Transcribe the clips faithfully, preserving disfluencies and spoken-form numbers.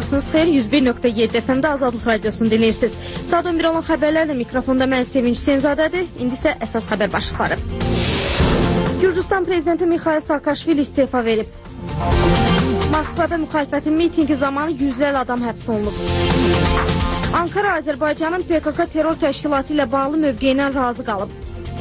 Vaxtınız xeyir, yüz bir nöqtə yeddi F M-də Azadlıq Radiosunu dinləyirsiniz. Saat on bir olan xəbərlərlə mikrofonda mən Sevinç Hüseynzadədir. İndi isə əsas xəbər başlıqları. Gürcüstan prezidenti Mikhail Saakashvili istefa verib. Moskvada müxalifətin mitingi zamanı yüzlərlə adam həbs olunub. Ankara Azərbaycanın P K K terror təşkilatı ilə bağlı mövqeyindən razı qalıb.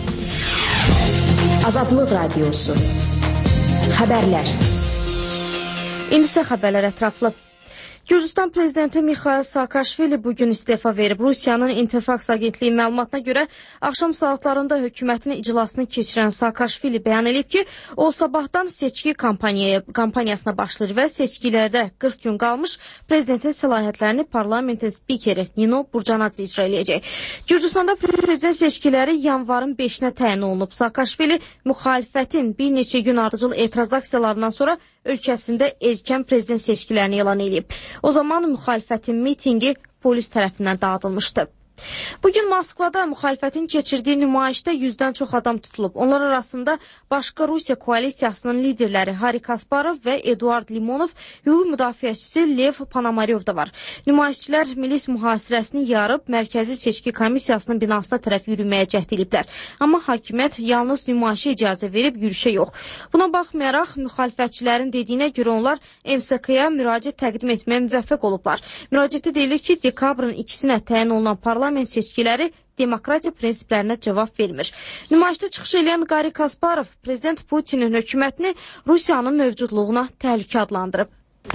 Azadlıq Radiosu. Xəbərlər. İndi isə xəbərlər ətraflı. Gürcüstan prezidenti Mikhail Saakashvili bugün istefa verib. Rusiyanın İnterfax agentliyi məlumatına görə axşam saatlarında hökumətin iclasını keçirən Saakashvili bəyan edib ki, o sabahdan seçki kampaniyaya, kampaniyasına başlayır və seçkilərdə qırx gün qalmış prezidentin səlahiyyətlərini parlamentin spikeri Nino Burcanadze icra edəcək. Gürcüstanda prezident seçkiləri yanvarın beşinə təyin olunub. Saakashvili müxalifətin bir neçə gün ardıcıl etiraz aksiyalarından sonra ölkəsində erkən prezident seçkilərini elan edib. O zaman müxalifətin mitingi polis tərəfindən dağıdılmışdı. Bugün Moskvada müxalifətin keçirdiyi nümayişdə yüzdən çox adam tutulub. Onlar arasında başqa Rusiya koalisiyasının liderləri Hari Kasparov və Eduard Limonov, hüquq müdafiəçisi Lev Panamaryev da var. Nümayişçilər milis mühasirəsini yarıb Mərkəzi Seçki Komissiyasının binasına tərəf yürüməyə cəhd ediblər. Amma hakimiyyət yalnız nümayişə icazə verib, yürüşə yox. Buna baxmayaraq, müxalifətçilərin dediyinə görə onlar M S K-ya müraciət təqdim etməyə müvəffəq olublar. Müraciətdə deyilir ki, dekabrın ikisinə təyin olunan parlament Parlament seçkiləri demokratiya prinsiplərinə cavab vermir. Nümayişdə çıxış edən Hari Kasparov, prezident Putinin hökumətini Rusiyanın mövcudluğuna təhlükə adlandırıb.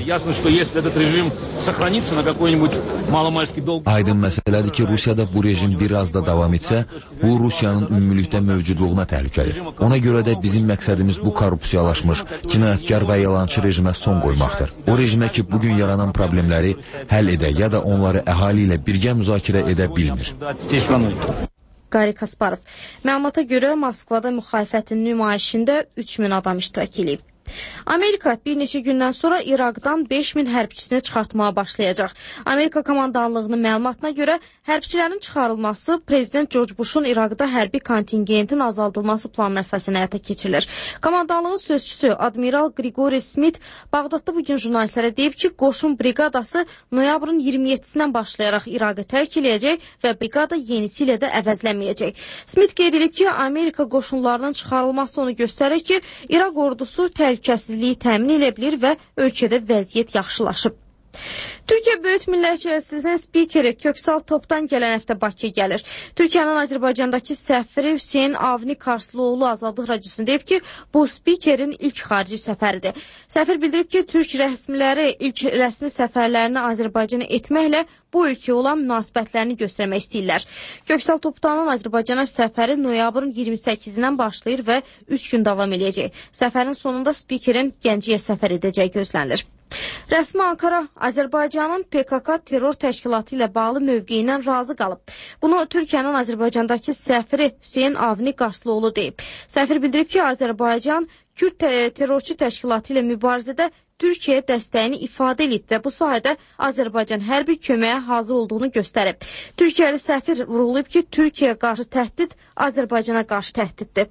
Aydın məsələdir ki, Rusiyada bu rejim bir az da davam etsə, bu Rusiyanın ümumilikdə mövcudluğuna təhlükədir. Ona görə də bizim məqsədimiz bu korrupsiyalaşmış, cinayətkar və yalançı rejimə son qoymaqdır. O rejimə ki, bugün yaranan problemləri həll edə ya da onları əhali ilə birgə müzakirə edə bilmir. Hari Kasparov. Məlumata görə Moskvada müxalifətin nümayişində üç min adam iştirak edib. Amerika bir neçə gündən sonra İraqdan beş min hərbçisini çıxartmağa başlayacaq. Amerika komandanlığının məlumatına görə hərbçilərin çıxarılması prezident George Bush'un İraqda hərbi kontingentin azaldılması planına əsasən həyata keçirilir. Komandanlığın sözçüsü Admiral Grigori Smith Bağdadda bugün jurnalistlərə deyib ki, qoşun briqadası noyabrın iyirmi yeddisindən başlayaraq İraqı tərk edəcək və briqada yenisi ilə də əvəzlənməyəcək. Smith qeyd edib ki, Amerika qoşunlarının çıxarılması onu göstərir ki, İraq ordusu təhlükəsizliyi təmin edə bilir və ölkədə vəziyyət yaxşılaşıb. Türkiyə Böyük Millət Məclisinin spikeri Köksal Topdan gələn həftə Bakıya gəlir. Türkiyənin Azərbaycandakı səfiri Hüseyin Avni Karslıoğlu Azadlıq Radiosuna deyib ki, bu spikerin ilk xarici səfəridir. Səfir bildirib ki, Türk rəsmiləri ilk rəsmi səfərlərini Azərbaycana etməklə bu ölkəyə olan münasibətlərini göstərmək istəyirlər. Köksal Topdanın Azərbaycana səfəri noyabrın iyirmi səkkizindən başlayır və üç gün davam edəcək. Səfərin sonunda spikerin Gəncəyə səfər edəcəyi gözlənilir. Rəsmi Ankara Azərbaycanın P K K terror təşkilatı ilə bağlı mövqeyindən razı qalıb. Bunu Türkiyənin Azərbaycandakı səfiri Hüseyin Avni Qarslıoğlu deyib. Səfir bildirib ki, Azərbaycan Kürd terrorçu təşkilatı ilə mübarizədə Türkiyəyə dəstəyini ifadə edib və bu sahədə Azərbaycan hər bir köməyə hazır olduğunu göstərib. Türkiyəli səfir vurğulayıb ki, Türkiyəyə qarşı təhdid Azərbaycana qarşı təhdiddir.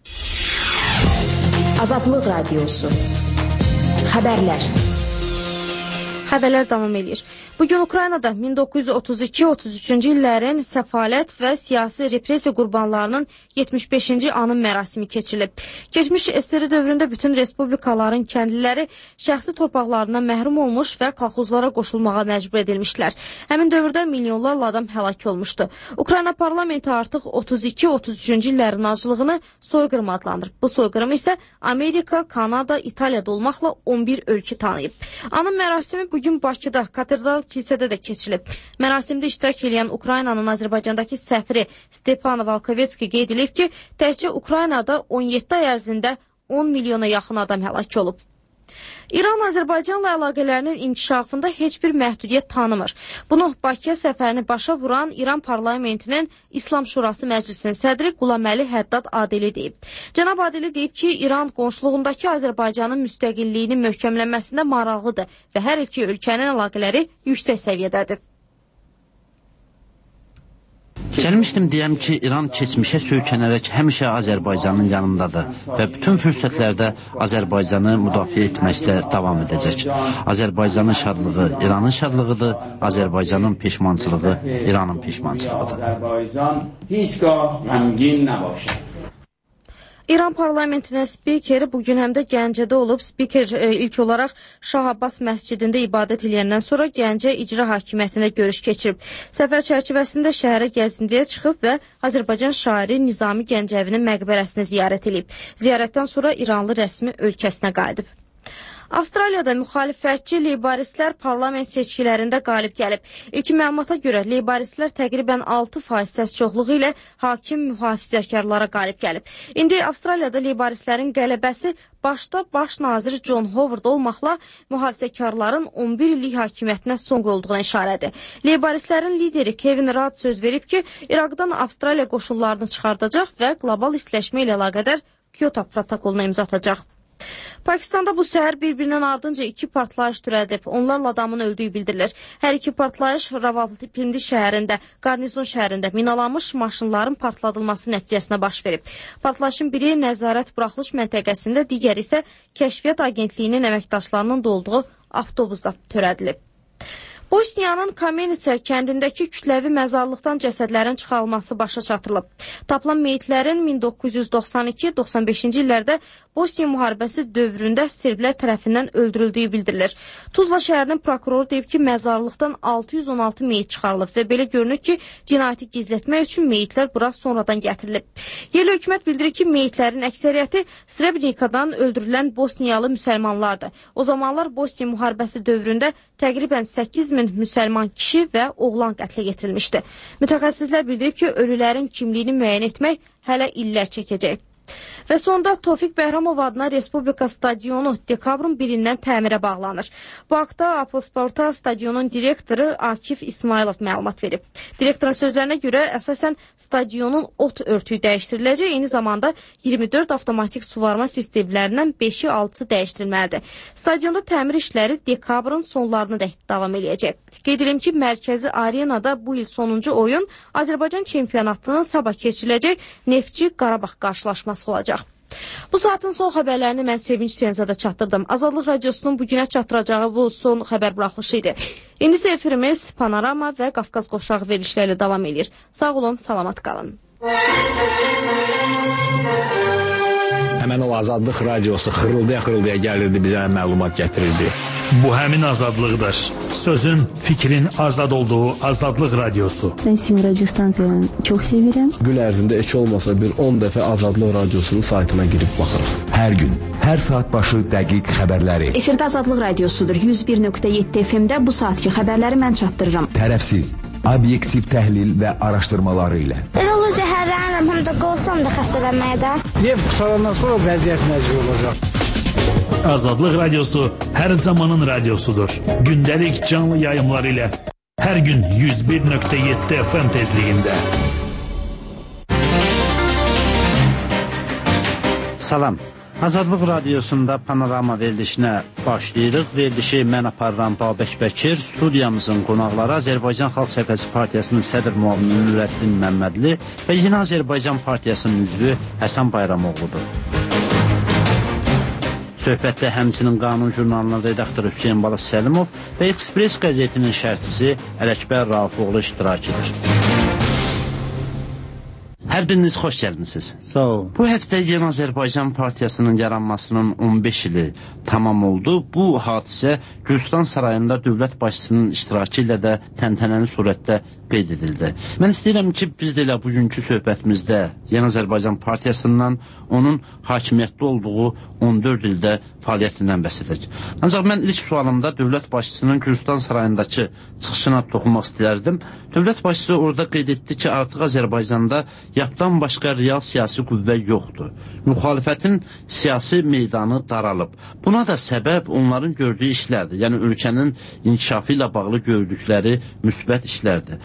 Azadlıq Radiosu. Xəbərlər. Xəbərlər davam edir. Bugün Ukraynada min doqquz yüz otuz iki otuz üçüncü illərin səfalət və siyasi repressiya qurbanlarının yetmiş beşinci anım mərasimi keçirilib. Keçmiş S S R dövründə bütün respublikaların kəndliləri şəxsi torpaqlarından məhrum olmuş və kolxozlara qoşulmağa məcbur edilmişlər. Həmin dövrdə milyonlarla adam həlak olmuşdu. Ukrayna parlamenti artıq otuz iki otuz üçüncü illərin acılığını soyqırım adlandırıb. Bu soyqırımı isə Amerika, Kanada, İtaliyada olmaqla on bir ölkə tanıyıb. Anım mərasimi bugün Bakıda, Katedral kilsədə də keçilib. Mərasimdə iştirak edən Ukraynanın Azərbaycandakı səfiri Stepan Valkovetski qeyd edib ki, təkcə Ukraynada on yeddi ay ərzində on milyona yaxın adam həlak olub. İran Azərbaycanla əlaqələrinin inkişafında heç bir məhdudiyyət tanımır. Bunu Bakıya səfərini başa vuran İran parlamentinin İslam Şurası Məclisinin sədri Qulaməli Həddad Adeli deyib. Cənab Adeli deyib ki, İran qonşuluğundakı Azərbaycanın müstəqilliyinin möhkəmlənməsində maraqlıdır və hər iki ölkənin əlaqələri yüksək səviyyədədir. Gəlmişdim deyəm ki, İran keçmişə söykənərək həmişə Azərbaycanın yanındadır və bütün fürsətlərdə Azərbaycanı müdafiə etməkdə davam edəcək. Azərbaycanın şadlığı İranın şadlığıdır, Azərbaycanın peşmançılığı İranın peşmançılığıdır. İran parlamentinin spikeri bugün həm də Gəncədə olub. Spiker e, ilk olaraq Şah Abbas məscidində ibadət edəndən sonra Gəncə icra hakimiyyətində görüş keçirib. Səfər çərçivəsində şəhərə gəzintiyə çıxıb və Azərbaycan şairi Nizami Gəncəvinin məqbərəsini ziyarət edib. Ziyarətdən sonra İranlı rəsmi ölkəsinə qayıdıb. Avstraliyada müxalifətçi leybaristlər parlament seçkilərində qalib gəlib. İlkin məlumata görə leybaristlər təqribən altı faiz səs çoxluğu ilə hakim mühafizəkarlara qalib gəlib. İndi Avstraliyada leybaristlərin qələbəsi başda baş nazir John Howard olmaqla mühafizəkarların on bir illik hakimiyyətinə son qoyulduğuna işarədir. Leybaristlərin lideri Kevin Rudd söz verib ki, İraqdan Avstraliya qoşunlarını çıxardacaq və qlobal istiləşmə ilə əlaqədar Kyoto protokoluna imza atacaq. Pakistanda bu səhər bir-birindən ardınca iki partlayış törədib. Onlarla adamın öldüyü bildirilir. Hər iki partlayış Rawalpindi şəhərində, Qarnizon şəhərində minalanmış maşınların partladılması nəticəsində baş verib. Partlayışın biri nəzarət buraxılış məntəqəsində, digəri isə Kəşfiyyat Agentliyinin əməkdaşlarının da olduğu avtobusda törədilib. Bosniyanın Kamenica kəndindəki kütləvi məzarlıqdan cəsədlərin çıxarılması başa çatırılıb. Tapılan meyitlərin min doqquz yüz doxsan iki doxsan beşinci illərdə Bosniya müharibəsi dövründə serblər tərəfindən öldürüldüyü bildirilir. Tuzla şəhərinin prokuroru deyib ki, məzarlıqdan altı yüz on altı meyit çıxarılıb və belə görünür ki, cinayəti gizlətmək üçün meyitlər bura sonradan gətirilib. Yerli hökumət bildirir ki, meyitlərin əksəriyyəti Srebrenikadan öldürülən Bosniyalı müsəlmanlardır. O zamanlar Bosniya müharibəsi dövründə təqribən səkkiz min müsəlman kişi və oğlan qətlə yetirilmişdi. Mütəxəssislər bildirib ki, ölülərin kimliyini müəyyən etmək hələ illər çəkəcək. Və sonda Tofiq Bəhramov adına Respublika stadionu dekabrın birindən təmirə bağlanır. Bu haqda Aposporta stadionun direktoru Akif İsmailov məlumat verib. Direktorun sözlərinə görə əsasən stadionun ot örtüyü dəyişdiriləcək, eyni zamanda iyirmi dörd avtomatik suvarma sistemlərindən beşi altısı dəyişdirilməlidir. Stadionda təmir işləri dekabrın sonlarına dək davam eləyəcək. Qeyd edim ki, mərkəzi arenada bu il sonuncu oyun Azərbaycan çempionatının sabah keçiriləcək Neftçi Qarabağ qarşılaşması olacaq. Bu saatin son xəbərlərini mən Sevinç Senzada çatdırdım. Azadlıq Radiosunun bugünə çatdıracağı bu son xəbər buraxılışı idi. İndi isə efirimiz Panorama və Qafqaz Qovşağı verilişlərlə davam edir. Sağ olun, salamat qalın. Həmən o Azadlıq Radiosu xırıldaya-xırıldaya gəlirdi, bizə məlumat gətirirdi. Bu həmin azadlıqdır. Sözün, fikrin azad olduğu Azadlıq Radiosu. Ben sizin radyo stansiyanı çok severim. Gün ərzində heç olmasa bir on dəfə Azadlıq Radiosunun saytına girib baxırıq. Hər gün, hər saat başı dəqiq xəbərləri. Efirdə Azadlıq Radiosudur. yüz bir nöqtə yeddi F M-də bu saatki xəbərləri mən çatdırıram. Tərəfsiz, obyektiv təhlil və araşdırmaları ilə. Elə olur zəhərlənirəm, həm də qorxuram da xəstələnməyə də. Neft qutarandan sonra vəziyyət necə olacaq? Azadlıq Radiosu hər zamanın radiosudur. Gündəlik canlı yayımları ilə hər gün yüz bir nöqtə yeddi F M tezliyində. Salam. Azadlıq Radiosunda Panorama verilişinə başlayırıq. Verilişi mən aparıram Babək Bəkir. Studiyamızın qonaqları Azərbaycan Xalq Cəbhəsi Partiyasının sədr müavini Nurəddin Məmmədli və Yeni Azərbaycan Partiyasının üzvü Həsən Bayramoğludur. Söhbətdə həmçinin Qanun jurnalının redaktoru Hüseyin Balas Səlimov və Express qəzetinin şərhçisi Ələkbər Rafiqoğlu iştirak edir. Hər biriniz xoş gəlmisiniz. Sağ olun. Bu həftə Yeni Azərbaycan Partiyasının yaranmasının on beş ili tamam oldu. Bu hadisə Gülstan Sarayında dövlət başçısının iştirakı ilə də təntənəli surətdə qeyd edildi. Mən istəyirəm ki, biz də elə bugünkü söhbətimizdə Yeni Azərbaycan Partiyasından onun hakimiyyətli olduğu on dörd ildə fəaliyyətindən bəhs edək. Ancaq mən ilk sualımda dövlət başçısının Gülstan Sarayındakı çıxışına toxunmaq istəyərdim. Dövlət başçısı orada qeyd etdi ki, artıq Azərbaycanda yapdan başqa real siyasi qüvvə yoxdur. Müxalifətin siyasi meydanı daralıb. Buna da səbəb onların gördüyü işlərdir. Yəni ölkənin inkişafı ilə bağlı gördükləri müsbət işlərdir.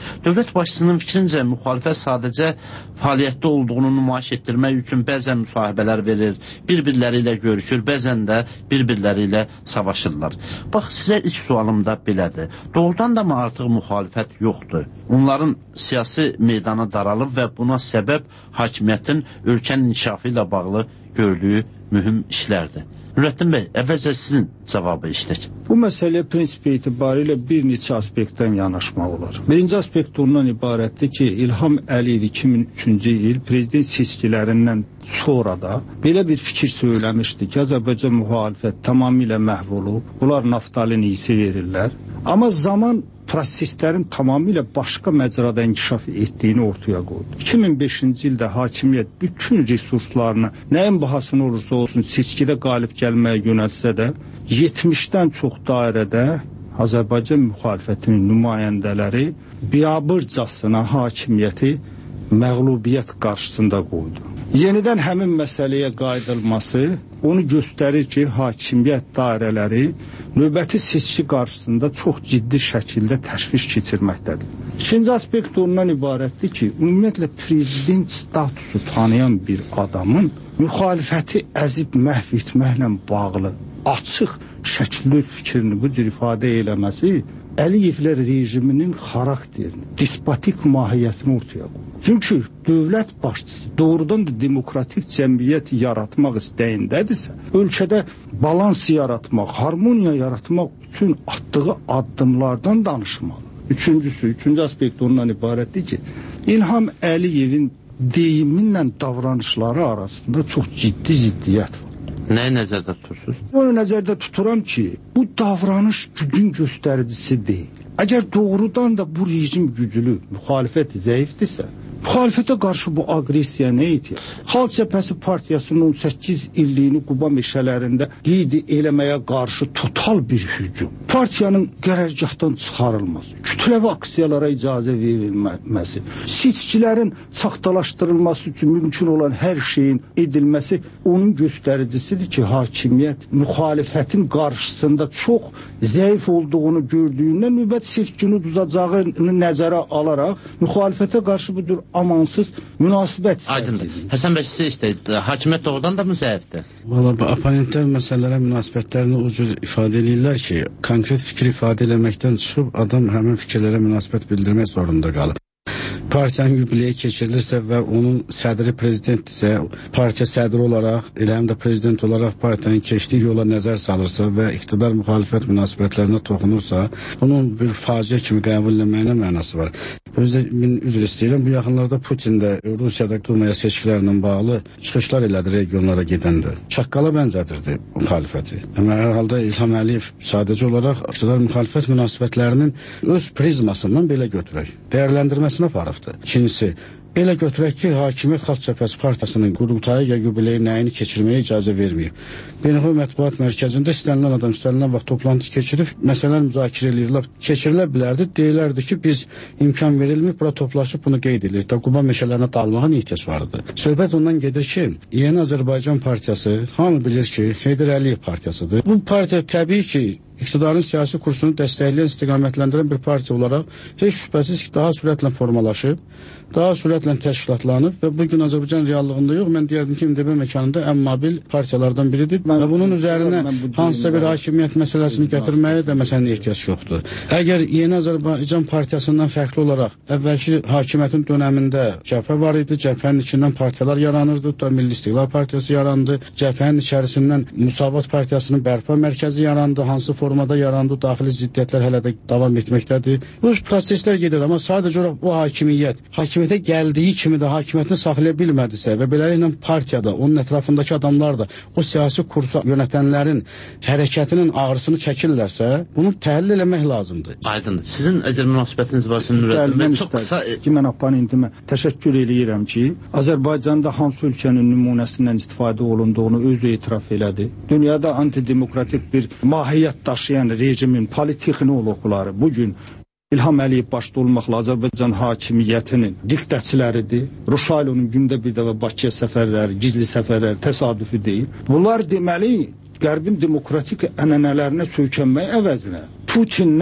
Dövlət başçısının fikrincə müxalifət sadəcə fəaliyyətdə olduğunu nümayiş etdirmək üçün bəzən müsahibələr verir, bir-birləri ilə görüşür, bəzən də bir-birləri ilə savaşırlar. Bax, sizə ilk sualım da belədir. Doğrudan da mı artıq müxalifət yoxdur? Onların siyasi meydana daralıb və buna səbəb hakimiyyətin ölkənin inkişafı ilə bağlı gördüyü mühüm işlərdir. Nurəddin bəy, əvvəlcə sizin cavabı işlək. Bu məsələyə prinsipi etibarilə bir neçə aspektdən yanaşmaq olar. Birinci aspekt ondan ibarətdir ki, İlham Əliyev iki min üçüncü il prezident seçkilərindən sonra da belə bir fikir söyləmişdi ki, Azərbaycan müxalifət tamamilə məhv olub, bunlar naftalin iyisi verirlər. Amma zaman proseslərin tamamilə başqa məcrada inkişaf etdiyini ortaya qoydu. iki min beşinci ildə hakimiyyət bütün resurslarını nəyin bahasına olursa olsun seçkidə qalib gəlməyə yönəlsə də yetmişdən çox dairədə Azərbaycan müxalifətinin nümayəndələri biabırcasına hakimiyyəti məğlubiyyət qarşısında qoydu. Yenidən həmin məsələyə qayıdılması onu göstərir ki, hakimiyyət dairələri növbəti seçki qarşısında çox ciddi şəkildə təşviş keçirməkdədir. İkinci aspekt ondan ibarətdir ki, ümumiyyətlə prezident statusu tanıyan bir adamın müxalifəti əzib məhv etməklə bağlı açıq şəkildə fikrini bu cür ifadə eləməsi Əliyevlər rejiminin xarakterini, despotik mahiyyətini ortaya qoyur. Çünki dövlət başçısı doğrudan da demokratik cəmiyyət yaratmaq istəyindədirsə, ölkədə balans yaratmaq, harmoniya yaratmaq üçün atdığı addımlardan danışmalı. Üçüncüsü, üçüncü aspekt ondan ibarətdir ki, İlham Əliyevin deyiminlə davranışları arasında çox ciddi ziddiyyət var. Nəyi nəzərdə tutursunuz? Onu nəzərdə tuturam ki, bu davranış gücün göstəricisi deyil. Əgər doğrudan da bu rejim güclü, müxalifət zəifdirsə, müxalifətə qarşı bu aqressiya nə ehtiyat? Xalq Cəbhəsi Partiyasının on səkkiz illiyini Quba meşələrində qeyd eləməyə qarşı total bir hücum, partiyanın qərargahdan çıxarılması, kütləvi aksiyalara icazə verilməsi, seçkilərin saxtalaşdırılması üçün mümkün olan hər şeyin edilməsi onun göstəricisidir ki, hakimiyyət müxalifətin qarşısında çox zəif olduğunu gördüyündən növbət seçkini uduzacağını nəzərə alaraq müxalifətə qarşı bu cür amansız münasibət sərgilir. Həsən bəy, siz işte, hakimiyyət doğrudan da mı zəifdir? Valla bu oponentlər məsələlərə münasibətlərini o cür ifadə edirlər ki, konkret fikir ifadə eləməkdən çıxıb adam həmin fikirlərə münasibət bildirmək zorunda qalır. Partiyanın yubileyi keçirilirsə və onun sədri prezidentdirsə, partiya sədri olaraq, elə həm də prezident olaraq partiyanın keçdiyi yola nəzər salırsa və iqtidar müxalifət münasibətlərinə toxunursa, bunun bir faciə kimi qəbul edilməyinə mənası var. Özdə min üzr istəyirəm, bu yaxınlarda Putin də Rusiyada Dumaya seçkilərlə bağlı çıxışlar elədi regionlara gedəndə. Çaqqala bənzədirdi müxalifəti. Amma hər halda İlham Əliyev sadəcə olaraq iqtidar müxalifət münasibətlərinin öz prizmasından belə götürək, dəyərləndirməsinə aparıb. İkincisi, belə götürək ki, Hakimiyyət Xalq Cəbhəsi Partiyasının qurultayı ya yubileyi nəyini keçirməyə icazə verməyib. Beynəlxalq Mətbuat Mərkəzində istənilən adam istənilən vaxt toplantı keçirib, məsələlər müzakirə edirlər. Keçirilə bilərdi, deyilərdi ki, biz imkan verilməyib, bura toplaşıb bunu qeyd edirik. Da Quba meşələrinə dalmağın ehtiyac vardı. Söhbət ondan gedir ki, Yeni Azərbaycan Partiyası hamı bilir ki, Heydər Əliyev Partiyasıdır. Bu partiya təbii ki, İqtidarın siyasi kursunu dəstəkləyən, istiqamətləndirən bir partiya olaraq heç şübhəsiz ki, daha sürətlə formalaşıb, daha sürətlə təşkilatlanıb və bugün Azərbaycan reallığında yox, mən deyərdim ki, M D B məkanında ən mobil partiyalardan biridir və bunun üzərinə hansısa bir hakimiyyət məsələsini gətirməyə də məsələnin ehtiyac yoxdur. Əgər Yeni Azərbaycan Partiyasından fərqli olaraq əvvəlki hakimiyyətin dönəmində cəbhə var idi, cəbhənin içindən partiyalar yaranırdı, da Milli İstiqlal Partiyası yarandı, cəbhənin içərisindən Müsavat Partiyasının bərpa mərkəzi yarandı, hansı formada yarandı, daxili ziddiyyətlər hələ də davam etməkdədir. Bu proseslər gedir, amma sadəcə olaraq bu hakimiyyət, hakimiyyətə gəldiyi kimi də hakimiyyətini saxlaya bilmədisə və beləliklə partiyada, onun ətrafındakı adamlar da o siyasi kursu yönətənlərin hərəkətinin ağrısını çəkirlərsə, bunu təhlil eləmək lazımdır. Aydındır. Sizin əgər münasibətiniz varsa Nurəddin, mən çox qısa... Ki, mən oponentimə təşəkkür eləyirəm ki, Azərbaycanda hansı ölkənin nümunəsindən istifadə olunduğunu özü etiraf elədi. Dünyada antidemokratik bir mahiyyət daşıyan rejimin politexnoloqları bugün İlham Əliyev başda olmaqla Azərbaycan hakimiyyətinin diktəçiləridir. Ruşaylonun gündə bir dəfə Bakıya səfərləri, gizli səfərləri təsadüfi deyil. Bunlar deməli Qərbin demokratik ənənələrinə söykənmək əvəzinə Putinlə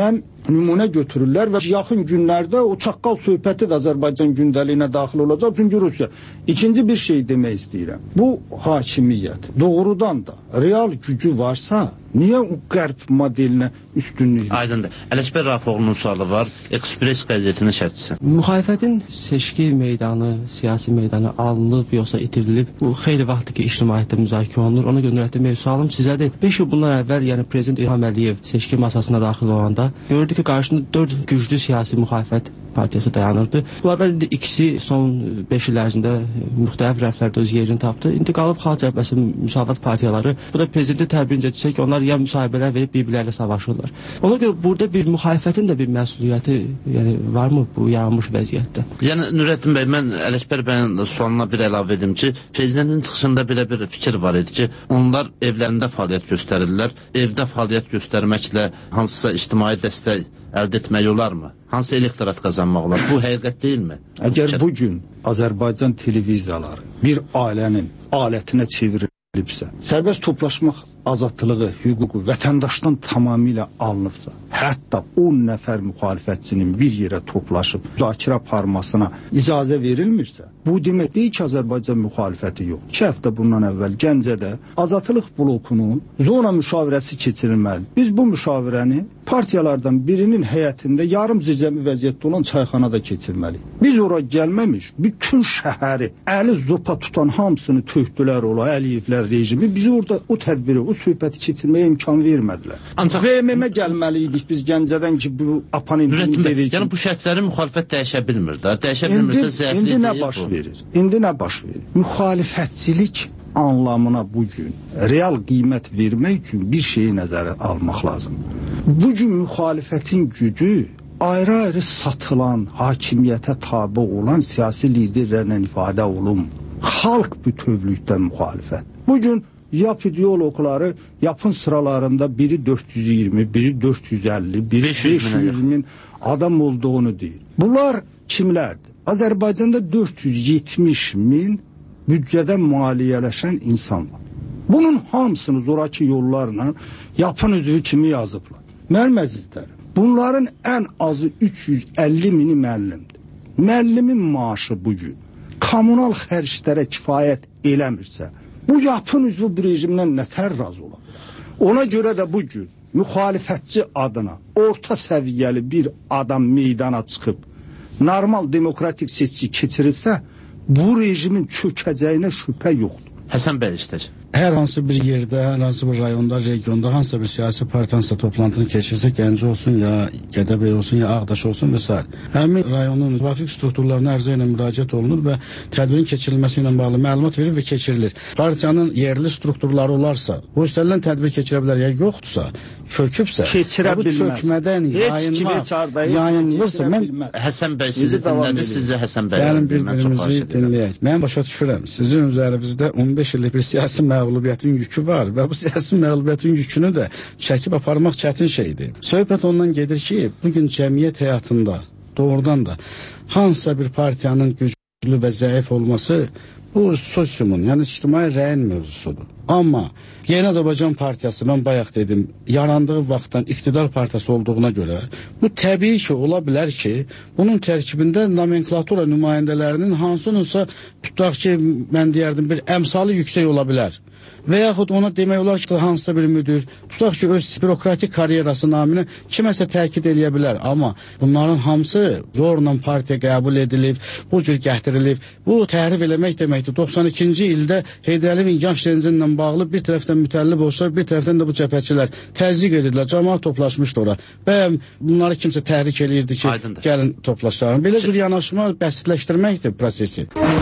nümunə götürürlər və yaxın günlərdə o çaqqal söhbəti də Azərbaycan gündəliyinə daxil olacaq. Çünki Rusiya. İkinci bir şey demək istəyirəm. Bu hakimiyyət doğrudan da real gücü varsa, niyə o qərb modelinə üstünlük? Aydındır. Ələkbər Rafoğlu'nun sualı var. Ekspres qəzetinin şərtçisi. Müxalifətin seçki meydanı, siyasi meydanı alınıb, yoxsa itirilib? Bu xeyli vaxtdır ki, ictimaiyyətdə müzakirə olunur. Ona görə növbəti mövzu sualım sizədir. beş il bundan əvvəl, yəni Prezident İlham Əliyev seçki masasına daxil olanda gördü ki, qarşısında dörd güclü siyasi müxalifət partiyası dayanırdı. Bunlardan ikisi son beş il ərzində müxtəlif rəflərdə öz yerini tapdı. İndi qalıb Xalq Cəbhəsi, Müsavat partiyaları. Bu da prezidentin təbirincə desək ki, onlar ya müsahibələr verib bir-birlərlə savaşırlar. Ona görə burada bir müxalifətin də bir məsuliyyəti yəni, varmı bu yaranmış vəziyyətdə? Yəni Nurəddin bəy, mən Ələkbər bəyin sualına bir əlavə edim ki, prezidentin çıxışında belə bir fikir var idi ki, onlar evlərində fəaliyyət göstərirlər. Evdə fəaliyyət göstərməklə hansısa ictimai dəstək əldə etmək olarmı? Hansı elektorat qazanmaq olar? Bu həqiqət deyilmi? Əgər bugün Azərbaycan televiziyaları bir ailənin alətinə çevrilibsə, sərbəst toplaşmaq azadlığı, hüququ vətəndaşdan tamamilə alınıbsa, hətta on nəfər müxalifətçinin bir yerə toplaşıb müzakirə aparmasına icazə verilmirsə, bu demək deyil ki, Azərbaycan müxalifəti yox. İki həftə bundan əvvəl Gəncədə Azadlıq blokunun zona müşavirəsi keçirilməlidir. Biz bu müşavirəni partiyalardan birinin həyətində yarım zircəmi vəziyyətdə olan çayxanada keçirməliyik. Biz ora gəlməmiş, bütün şəhəri əli zopa tutan hamısını tökdülər ola, Əliyevlər rejimi. Bizi orada o tədbiri, o söhbəti keçirməyə imkan vermədilər. Ancaq V M M-ə gəlməliydik biz Gəncədən ki, bu apanın dedik. Yəni bu şərtləri müxalifət dəyişə bilmir də. Dəyişə bilmirsə zəiflik deyil bu. İndi nə baş verir? İndi nə baş verir? Müxalifətçilik anlamına bugün real qiymət vermək üçün bir şeyi nəzərə almaq lazımdır. Bugün müxalifətin gücü ayrı-ayrı satılan, hakimiyyətə tabe olan siyasi liderlərlə ifadə olunmur. Xalq bütövlükdə müxalifət. Bugün yap ideologları yapın sıralarında biri dörd yüz iyirmi, biri dörd yüz əlli, biri beş yüz min adam olduğunu deyir. Bunlar kimlərdir? Azərbaycanda dörd yüz yetmiş min büdcədən maliyyələşən insan var. Bunun hamısını zoraki yollarla yapın üzvü kimi yazıblar. Mənim əzizlərim, bunların ən azı üç yüz əlli mini müəllimdir. Müəllimin maaşı bugün kommunal xərclərə kifayət eləmirsə, bu yapın üzvü bu rejimdən nətər razı ola bilər? Ona görə də bugün müxalifətçi adına orta səviyyəli bir adam meydana çıxıb normal demokratik seçki keçirilsə, bu rejimin çökəcəyinə şübhə yoxdur. Həsən bəy işləyəcək. Hər hansı bir yerdə, hər hansı bir rayonda, regionda hansısa bir siyasi partiyansa toplantını keçirsə, Gəncə olsun, ya Gədəbəy olsun, ya Ağdaş olsun və s. Həmin rayonun müvafiq strukturlarına ərizə ilə müraciət olunur və tədbirin keçirilməsi ilə bağlı məlumat verir və keçirilir. Partiyanın yerli strukturları olarsa, bu üstədən tədbir keçirə bilər, ya yoxdursa, çökübsə, bu çökmədən yayınmaq, yayınılırsa, mən Həsən bəy sizi dinlədi, sizə Həsən bəy. Gəlin bir-birimizi dinləyək. Mən başa düşürəm, sizin üzərinizdə on beş illik bir siyasi məğlubiyyətin yükü var və bu siyasi məğlubiyyətin yükünü də çəkib aparmaq çətin şeydir. Söhbət ondan gedir ki, bugün cəmiyyət həyatında doğrudan da hansısa bir partiyanın güclü və zəif olması bu sosiumun, yəni ictimai rəyin mövzusudur. Amma Yeni Azərbaycan Partiyası, mən bayaq dedim, yarandığı vaxtdan iqtidar partiyası olduğuna görə bu təbii ki, ola bilər ki, bunun tərkibində nomenklatura nümayəndələrinin hansınınsa tutaq ki, mən deyərdim, bir əmsalı yüksək ola bilər. Və yaxud ona demək olar ki, hansısa bir müdür, tutaq ki, öz bürokratik karyerası naminə kiməsə təkid eləyə bilər. Amma bunların hamısı zorla partiya qəbul edilib, bu cür gətirilib. Bu təhrif eləmək deməkdir. doxsan ikinci ildə Heydər Əliyevin yaş dənizlə bağlı bir tərəfdən mütəllib olsa, bir tərəfdən də bu cəbhəçilər təzyiq edirlər. Cəmaət toplaşmışdı ora. Bəyəm bunları kimsə təhrik eləyirdi ki, Aydındır. Gəlin toplaşalım. Belə cür yanaşma bəsitləşdirməkdir prosesi.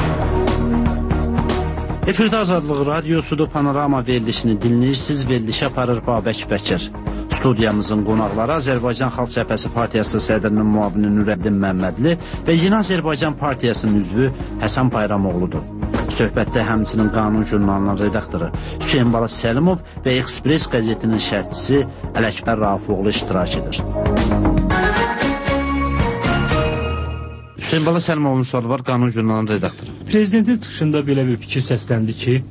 Efirdə Azadlıq Radiosudur, Panorama verilişini dinləyirsiniz, verilişi aparır Babək Bəkir. Studiyamızın qonaqları Azərbaycan Xalq Cəbhəsi Partiyası sədrinin müavini Nurəddin Məmmədli və Yeni Azərbaycan Partiyasının üzvü Həsən Bayramoğludur. Söhbətdə həmçinin Qanun jurnalının redaktoru Hüseyin Bala Səlimov və Ekspres qəzetinin şərhçisi Ələkbər Rafoğlu iştirak edir. Hüseyin Bala Səlimovun sualı var, Qanun jurnalının redaktoru. Prezidentin çıxışında belə bir fikir səsləndi ki,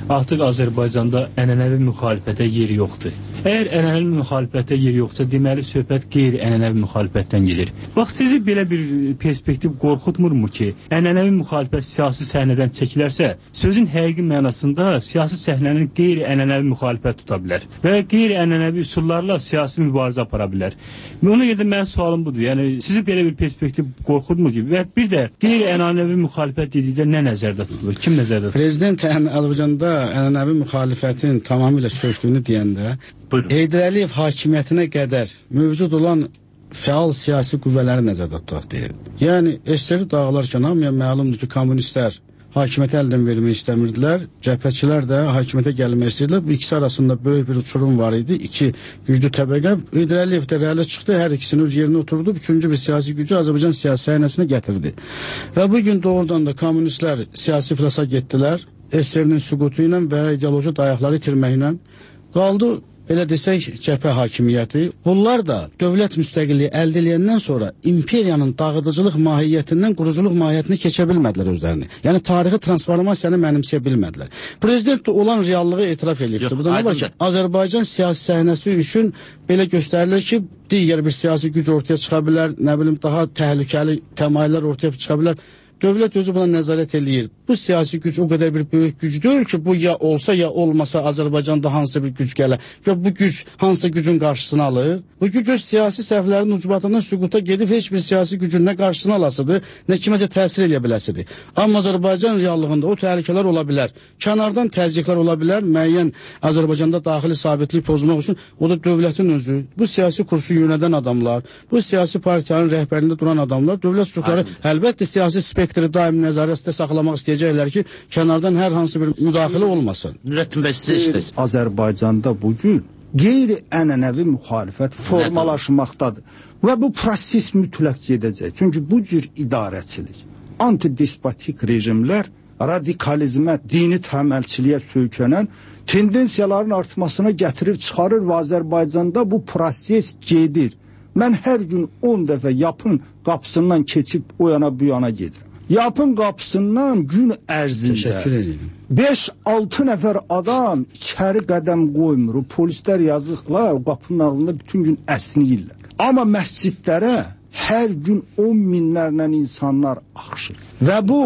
artıq Azərbaycanda ənənəvi müxalifətə yer yoxdur. Əgər ənənəvi müxalifətə yer yoxsa, deməli söhbət qeyri-ənənəvi müxalifətdən gedir. Bax, sizi belə bir perspektiv qorxutmurmu ki, ənənəvi müxalifət siyasi səhnədən çəkilərsə, sözün həqiqi mənasında siyasi səhnənin qeyri-ənənəvi müxalifət tuta bilər və qeyri-ənənəvi üsullarla siyasi mübarizə apara bilər. Ona görə də mənim sualım budur. Yəni, sizi belə bir perspektiv qorxutmur ki, və bir də qeyri-ənənəvi müxalifət dedikdə nə nəzərdə tutulur? Kim nəzərdə tutulur? Prezident Azərbaycanda ənənəvi müxalifətin tamamilə çökdüyünü deyəndə, Heydər Əliyev hakimiyyətinə qədər mövcud olan fəal siyasi qüvvələri nəzərdə tutaq deyir. Yəni, S S R dağılarkən hamıya məlumdur ki, kommunistlər hakimiyyəti əldən vermək istəmirdilər, cəbhəçilər də hakimiyyətə gəlmək istəyirdilər. Bu ikisi arasında böyük bir uçurum var idi. İki güclü təbəqə. Heydər Əliyev də rələ çıxdı, hər ikisini öz yerinə oturdu. Üçüncü bir siyasi gücü Azərbaycan siyasi səhnəsinə gətirdi. Və bugün doğrudan da kommunistlər siyasi iflasa getdilər. S S R-nin süqutu ilə və ideoloji dayaqları itirməklə qaldı. Elə desək, cəbhə hakimiyyəti. Bunlar da dövlət müstəqilliyi əldə edəndən sonra imperiyanın dağıdıcılıq mahiyyətindən quruculuq mahiyyətinə keçə bilmədilər özlərini. Yəni, tarixi transformasiyanı mənimsəyə bilmədilər. Prezident də olan reallığı etiraf edibdir. Bu da nə var ki, Azərbaycan siyasi səhnəsi üçün belə göstərilir ki, digər bir siyasi güc ortaya çıxa bilər, nə bilim, daha təhlükəli təmayüllər ortaya çıxa bilər. Dövlət özü buna nəzarət eləyir. Bu siyasi güc o qədər bir böyük güc deyil ki, bu ya olsa ya olmasa Azərbaycanda hansı bir güc gələr. Bu güc hansı gücün qarşısını alır? Bu güc öz siyasi səhvlərin ucbatından süquta gedib heç bir siyasi gücün nə qarşısını alasıdır, nə kiməsə təsir eləyə biləsidir. Amma Azərbaycan reallığında o təhlükələr ola bilər. Kənardan təzyiqlər ola bilər, müəyyən Azərbaycanda daxili sabitlik pozmaq üçün o da dövlətin özü, bu siyasi kursu yönədən adamlar, bu siyasi partiyanın rəhbərində duran adamlar, dövlət strukturları əlbəttə siyasi spektri daim nəzarətdə saxlamaq istəyəcəklər ki, kənardan hər hansı bir müdaxilə olmasın. Nurəddin bəy, sizə işlək. Azərbaycanda bugün qeyri-ənənəvi müxalifət formalaşmaqdadır. Və bu proses mütləq gedəcək. Çünki bu cür idarəçilik, antidespotik rejimlər radikalizmə, dini təməlçiliyə söykənən tendensiyaların artmasına gətirib çıxarır və Azərbaycanda bu proses gedir. Mən hər gün on dəfə yapın qapısından keçib o yana bu yana gedirəm. Yapın qapısından gün ərzində beş altı nəfər adam içəri qədəm qoymur. Polislər yazıqlar, qapının ağzında bütün gün əsniyirlər. Amma məscidlərə hər gün on minlərlə insanlar axışır. Və bu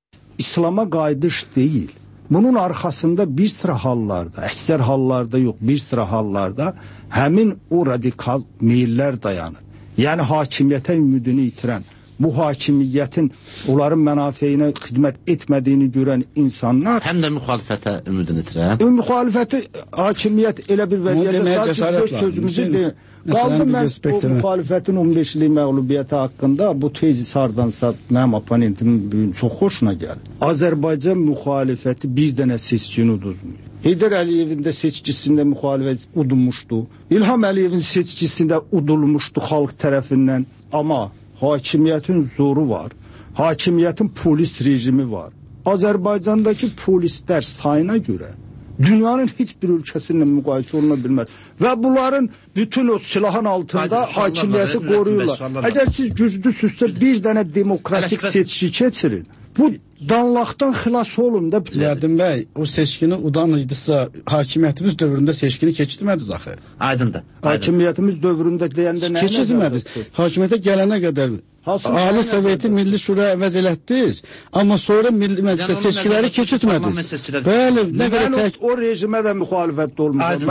İslama qayıdış deyil. Bunun arxasında bir sıra hallarda, əksər hallarda yox, bir sıra hallarda həmin o radikal meyillər dayanır. Yəni hakimiyyətə ümidini itirən, bu hakimiyyətin onların mənafeyinə xidmət etmədiyini görən insanlar... Həm də müxalifətə ümidini itirən. Müxalifəti, hakimiyyət elə bir vəziyyətə sahib ki, sözümüzü deyil. Qaldı mən o müxalifətin on beş illik məğlubiyyəti haqqında bu tezis hardansa mənim oponentimin çox xoşuna gəldi. Azərbaycan müxalifəti bir dənə seçkini uduzmuyor. Heydər Əliyevin də seçkisində müxalifət udulmuşdu. İlham Əliyevin seçkisində udulmuşdu xalq tərəfindən. Amma hakimiyyətin zoru var. Hakimiyyətin polis rejimi var. Azərbaycandakı polislər sayına görə dünyanın heç bir ölkəsindən müqayisə oluna bilməz. Və bunların bütün o silahın altında hakimiyyəti qoruyurlar. Əgər siz güclüsünüzsə bir dənə demokratik seçki keçirin. Bu danlaqdan xilas olun da. Nurəddin bəy, o seçkini udan idisə, hakimiyyətimiz dövründə seçkini keçirmədiniz axı. Aydındır. Hakimiyyətimiz dövründə deyəndə nə? Keçirmədiniz. Hakimiyyətə gələnə qədər Ali Soveti Milli Şura əvəz elətdiniz, amma sonra Milli Məclisə seçkiləri keçirtmədiniz. Bəli, nə qədər tək... O rejimə də müxalifətdə olmuşam.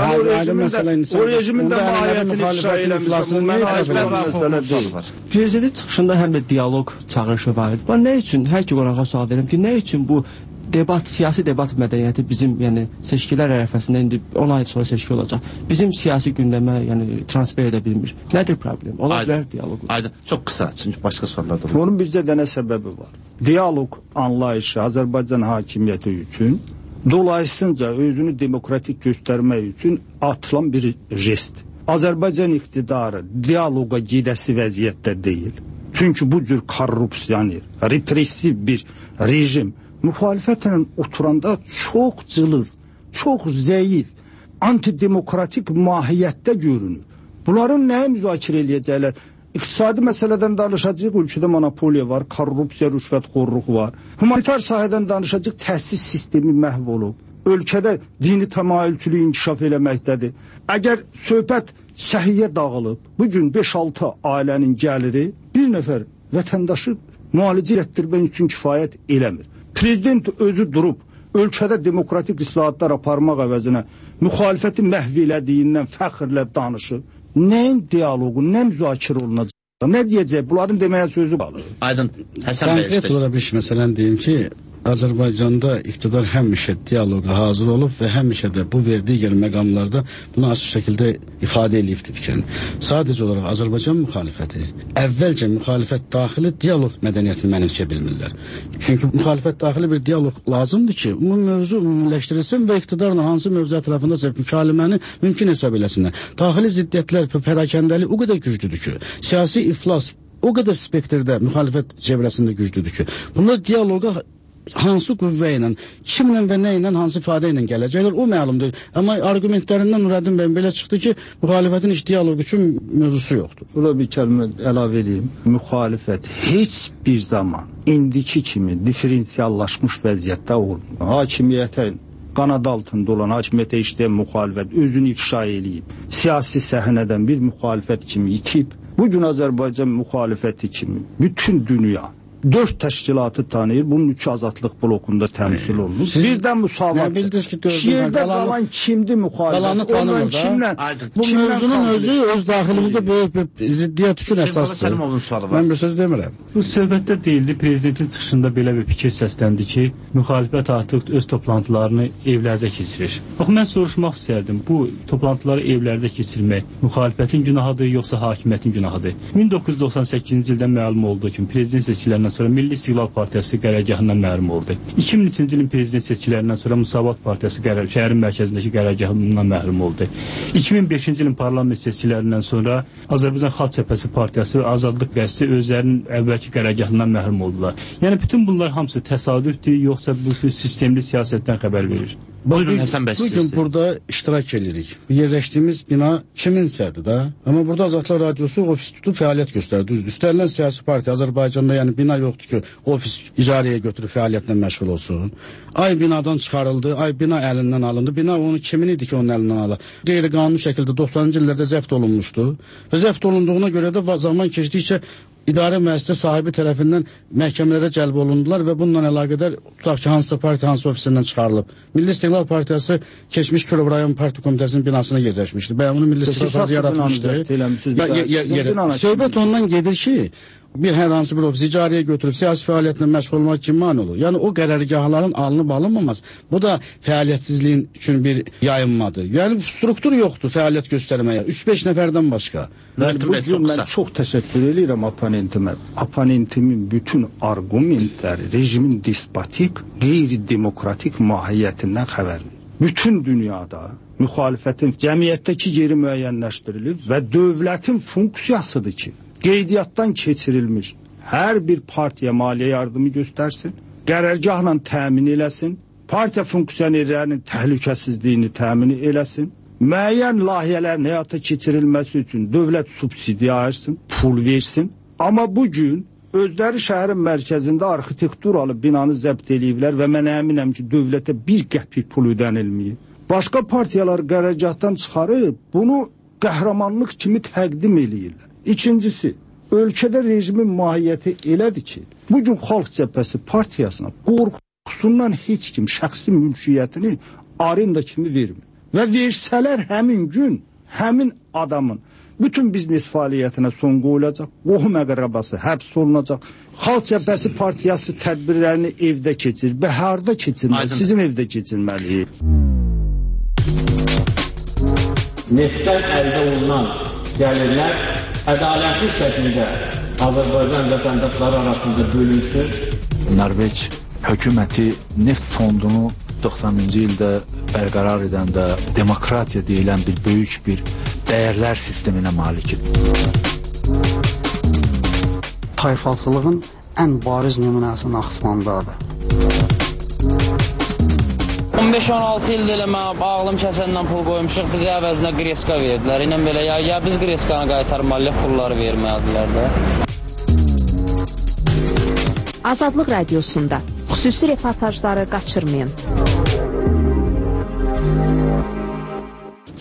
Mən o rejimin də mahiyyətini ifşa eləmişəm. Mən ayrı məsələ deyil. Prezident çıxışında həm də dialoq çağırışı var idi. Nə üçün, hər ki qonağa sual verirəm ki, nə üçün bu debat, siyasi debat mədəniyyəti bizim, yəni seçkilər ərəfəsində indi on ay sonra seçki olacaq. Bizim siyasi gündəmə, yəni transfer edə bilmir. Nədir problem? Ola bilər dialoq. Aydın. Çox qısa, çünki başqa suallar da var. Onun bizdə dənə səbəbi var. Dialoq anlayışı Azərbaycan hakimiyyəti üçün dolayısınca özünü demokratik göstərmək üçün atılan bir jest. Azərbaycan iqtidarı dialoqa gedəsi vəziyyətdə deyil. Çünki bu cür korrupsiyanir, repressiv bir rejim müxalifətlə oturanda çox cılız, çox zəif, antidemokratik mahiyyətdə görünür. Bunların nəyə müzakirə eləyəcəklər? İqtisadi məsələdən danışacaq, ölkədə monopoliya var, korrupsiya, rüşvətxorluq var. Humanitar sahədən danışacaq, təhsil sistemi məhv olub. ölkədə dini təmayülçülük inkişaf eləməkdədir. Əgər söhbət səhiyyə dağılıb, bugün beş altı ailənin gəliri bir nəfər vətəndaşı müalicə etdirmək üçün kifayət eləmir. Prezident özü durub, ölkədə demokratik islahatlar aparmaq əvəzinə müxalifəti məhv elədiyindən fəxrlə danışır. Nəyin dialogu, nə müzakirə olunacaq? Nə deyəcək? Bunların deməyə sözü qalır. Aydın, Həsən bəy. Konkret olaraq bir məsələn deyim ki, Azərbaycanda iqtidar həmişə dialoqa hazır olub və həmişə də bu və digər məqamlarda bunu açıq şəkildə ifadə edibdir fikrini. Sadəcə olaraq Azərbaycan müxalifəti əvvəlcə müxalifət daxili dialoq mədəniyyətini mənimsəyə bilmirlər. Çünki müxalifət daxili bir dialoq lazımdır ki, bu mövzu ümumiləşdirilsin və iqtidarla hansı mövzu ətrafında mükaliməni mümkün hesab eləsinlər. Daxili ziddiyyətlər, pərakəndəlik o qədər güclüdür ki, siyasi iflas o qədər spektrdə müxalifət cəbrəsində güclüdür ki, bunlar dialoqa hansı qüvvə ilə, kimlə və nə ilə, hansı ifadə ilə gələcəklər, o məlumdur. Amma argumentlərindən Nurəddin bəy belə çıxdı ki, müxalifətin heç dialoq üçün mövzusu yoxdur. Buna bir kəlmə əlavə edeyim. Müxalifət heç bir zaman indiki kimi diferensiallaşmış vəziyyətdə olmur. Hakimiyyətə qanad altında olan, hakimiyyətə işləyən müxalifət özünü ifşa eləyib. Siyasi səhnədən bir müxalifət kimi itib. Bugün Azərbaycan müxalifəti kimi bütün dünya dörd təşkilatı tanıyır. Bunun üçü azadlıq blokunda təmsil olunur. Birdən müsavat. Şiirdə qalan kimdir müxalifət? Ondan kimlə? Bu mövzunun özü öz daxilimizdə böyük bir ziddiyyət üçün əsasdır. Mən bir söz demirəm. Bu söhbətdə deyildi, prezidentin çıxışında belə bir fikir səsləndi ki, müxalifət artıq öz toplantılarını evlərdə keçirir. Bax, mən soruşmaq istərdim, bu toplantıları evlərdə keçirmək müxalifətin günahıdır, yoxsa hakimiyyətin günahıdır? min doqquz yüz doxsan səkkizinci ildə məlum olduğu kimi prezident seçkilərindən sonra Milli İstiqlal Partiyası qərargahından məlum oldu. iki min üçüncü ilin prezident seçkilərindən sonra Müsavat Partiyası qərar, şəhərin mərkəzindəki qərargahından məlum oldu. iki min beşinci ilin parlament seçkilərindən sonra Azərbaycan Xalq Cəbhəsi Partiyası və Azadlıq Qəsdi özlərinin əvvəlki qərargahından məlum oldular. Yəni bütün bunlar hamısı təsadüfdür, yoxsa bu sistemli siyasətdən xəbər verir? Buyurun Həsən bəy. Bugün burada iştirak edirik. Yerləşdiyimiz bina kiminsədir də. Amma burada Azadlıq Radiosu ofis tutub fəaliyyət göstərdi. İstənilən siyasi partiya Azərbaycanda, yəni bina yoxdur ki, ofis icarəyə götürüb fəaliyyətlə məşğul olsun. Ay binadan çıxarıldı, ay bina əlindən alındı. Bina onu kimin idi ki, onun əlindən alır? Qeyri-qanuni şəkildə doxsanıncı illərdə zəbt olunmuşdu. Və zəbt olunduğuna görə də zaman keçdikcə İdarə müəssisə sahibi tərəfindən məhkəmələrə cəlb olundular və bununla əlaqədar tutaq ki, hansısa partiya hansı ofisindən çıxarılıb. Milli İstiqlal Partiyası keçmiş Kürov rayon partiya komitəsinin binasına yerləşmişdi. Bəyə onu Milli İstiqlal Partiyası yaratmışdı. Söhbət ondan gedir ki, bir hər hansı bir ofis icarəyə götürüb siyasi fəaliyyətlə məşğul olmaq kim mane olur? Yəni o qərargahların alınıb alınmaması, bu da fəaliyyətsizliyin üçün bir yayınmadır. Yəni struktur yoxdur fəaliyyət göstərməyə, üç beş nəfərdən başqa. Mən bugün mən çox təşəkkür edirəm oponentimə. Oponentimin bütün argumentləri rejimin despotik, qeyri-demokratik mahiyyətindən xəbər verir. Bütün dünyada müxalifətin cəmiyyətdəki yeri müəyyənləşdirilib və dövlətin funksiyasıdır ki, qeydiyyatdan keçirilmiş hər bir partiya maliyyə yardımı göstərsin, qərargahla təmin eləsin, partiya funksionerlərinin təhlükəsizliyini təmin eləsin, müəyyən layihələrin həyata keçirilməsi üçün dövlət subsidiya ayırsın, pul versin. Amma bugün özləri şəhərin mərkəzində arxitekturalı binanı zəbt eləyiblər və mən əminəm ki, dövlətə bir qəpik pul ödənilməyib. Başqa partiyalar qərargahdan çıxarıb bunu qəhrəmanlıq kimi təqdim eləyirlər. İkincisi, ölkədə rejimin mahiyyəti elədir ki, bugün Xalq Cəbhəsi partiyasına qorxusundan heç kim şəxsi mülkiyyətini arenda kimi vermir. Və versələr həmin gün, həmin adamın bütün biznes fəaliyyətinə son qoyulacaq, qohum əqrəbası həbs olunacaq. Xalq Cəbhəsi partiyası tədbirlərini evdə keçir, bəharda keçirməli, sizin evdə keçirməli. Neftdən əldə olunan gəlirlər ədalətli şəkildə Azərbaycan vətəndaşları arasında bölünsün. Norveç hökuməti neft fondunu doxsanıncı ildə bərqərar edəndə demokratiya deyilən bir böyük bir dəyərlər sisteminə malikdir. Tayfalçılığın ən bariz nümunəsi Naxçıvandadır. on beş on altı ildir elə mən ağlım kəsəndən pul qoymuşuq, bizə əvəzinə qreska verdilər. İnən belə, ya, ya biz qreskanı qaytarmalıyıq, pulları verməlilər də. Azadlıq Radiosunda xüsusi reportajları qaçırmayın.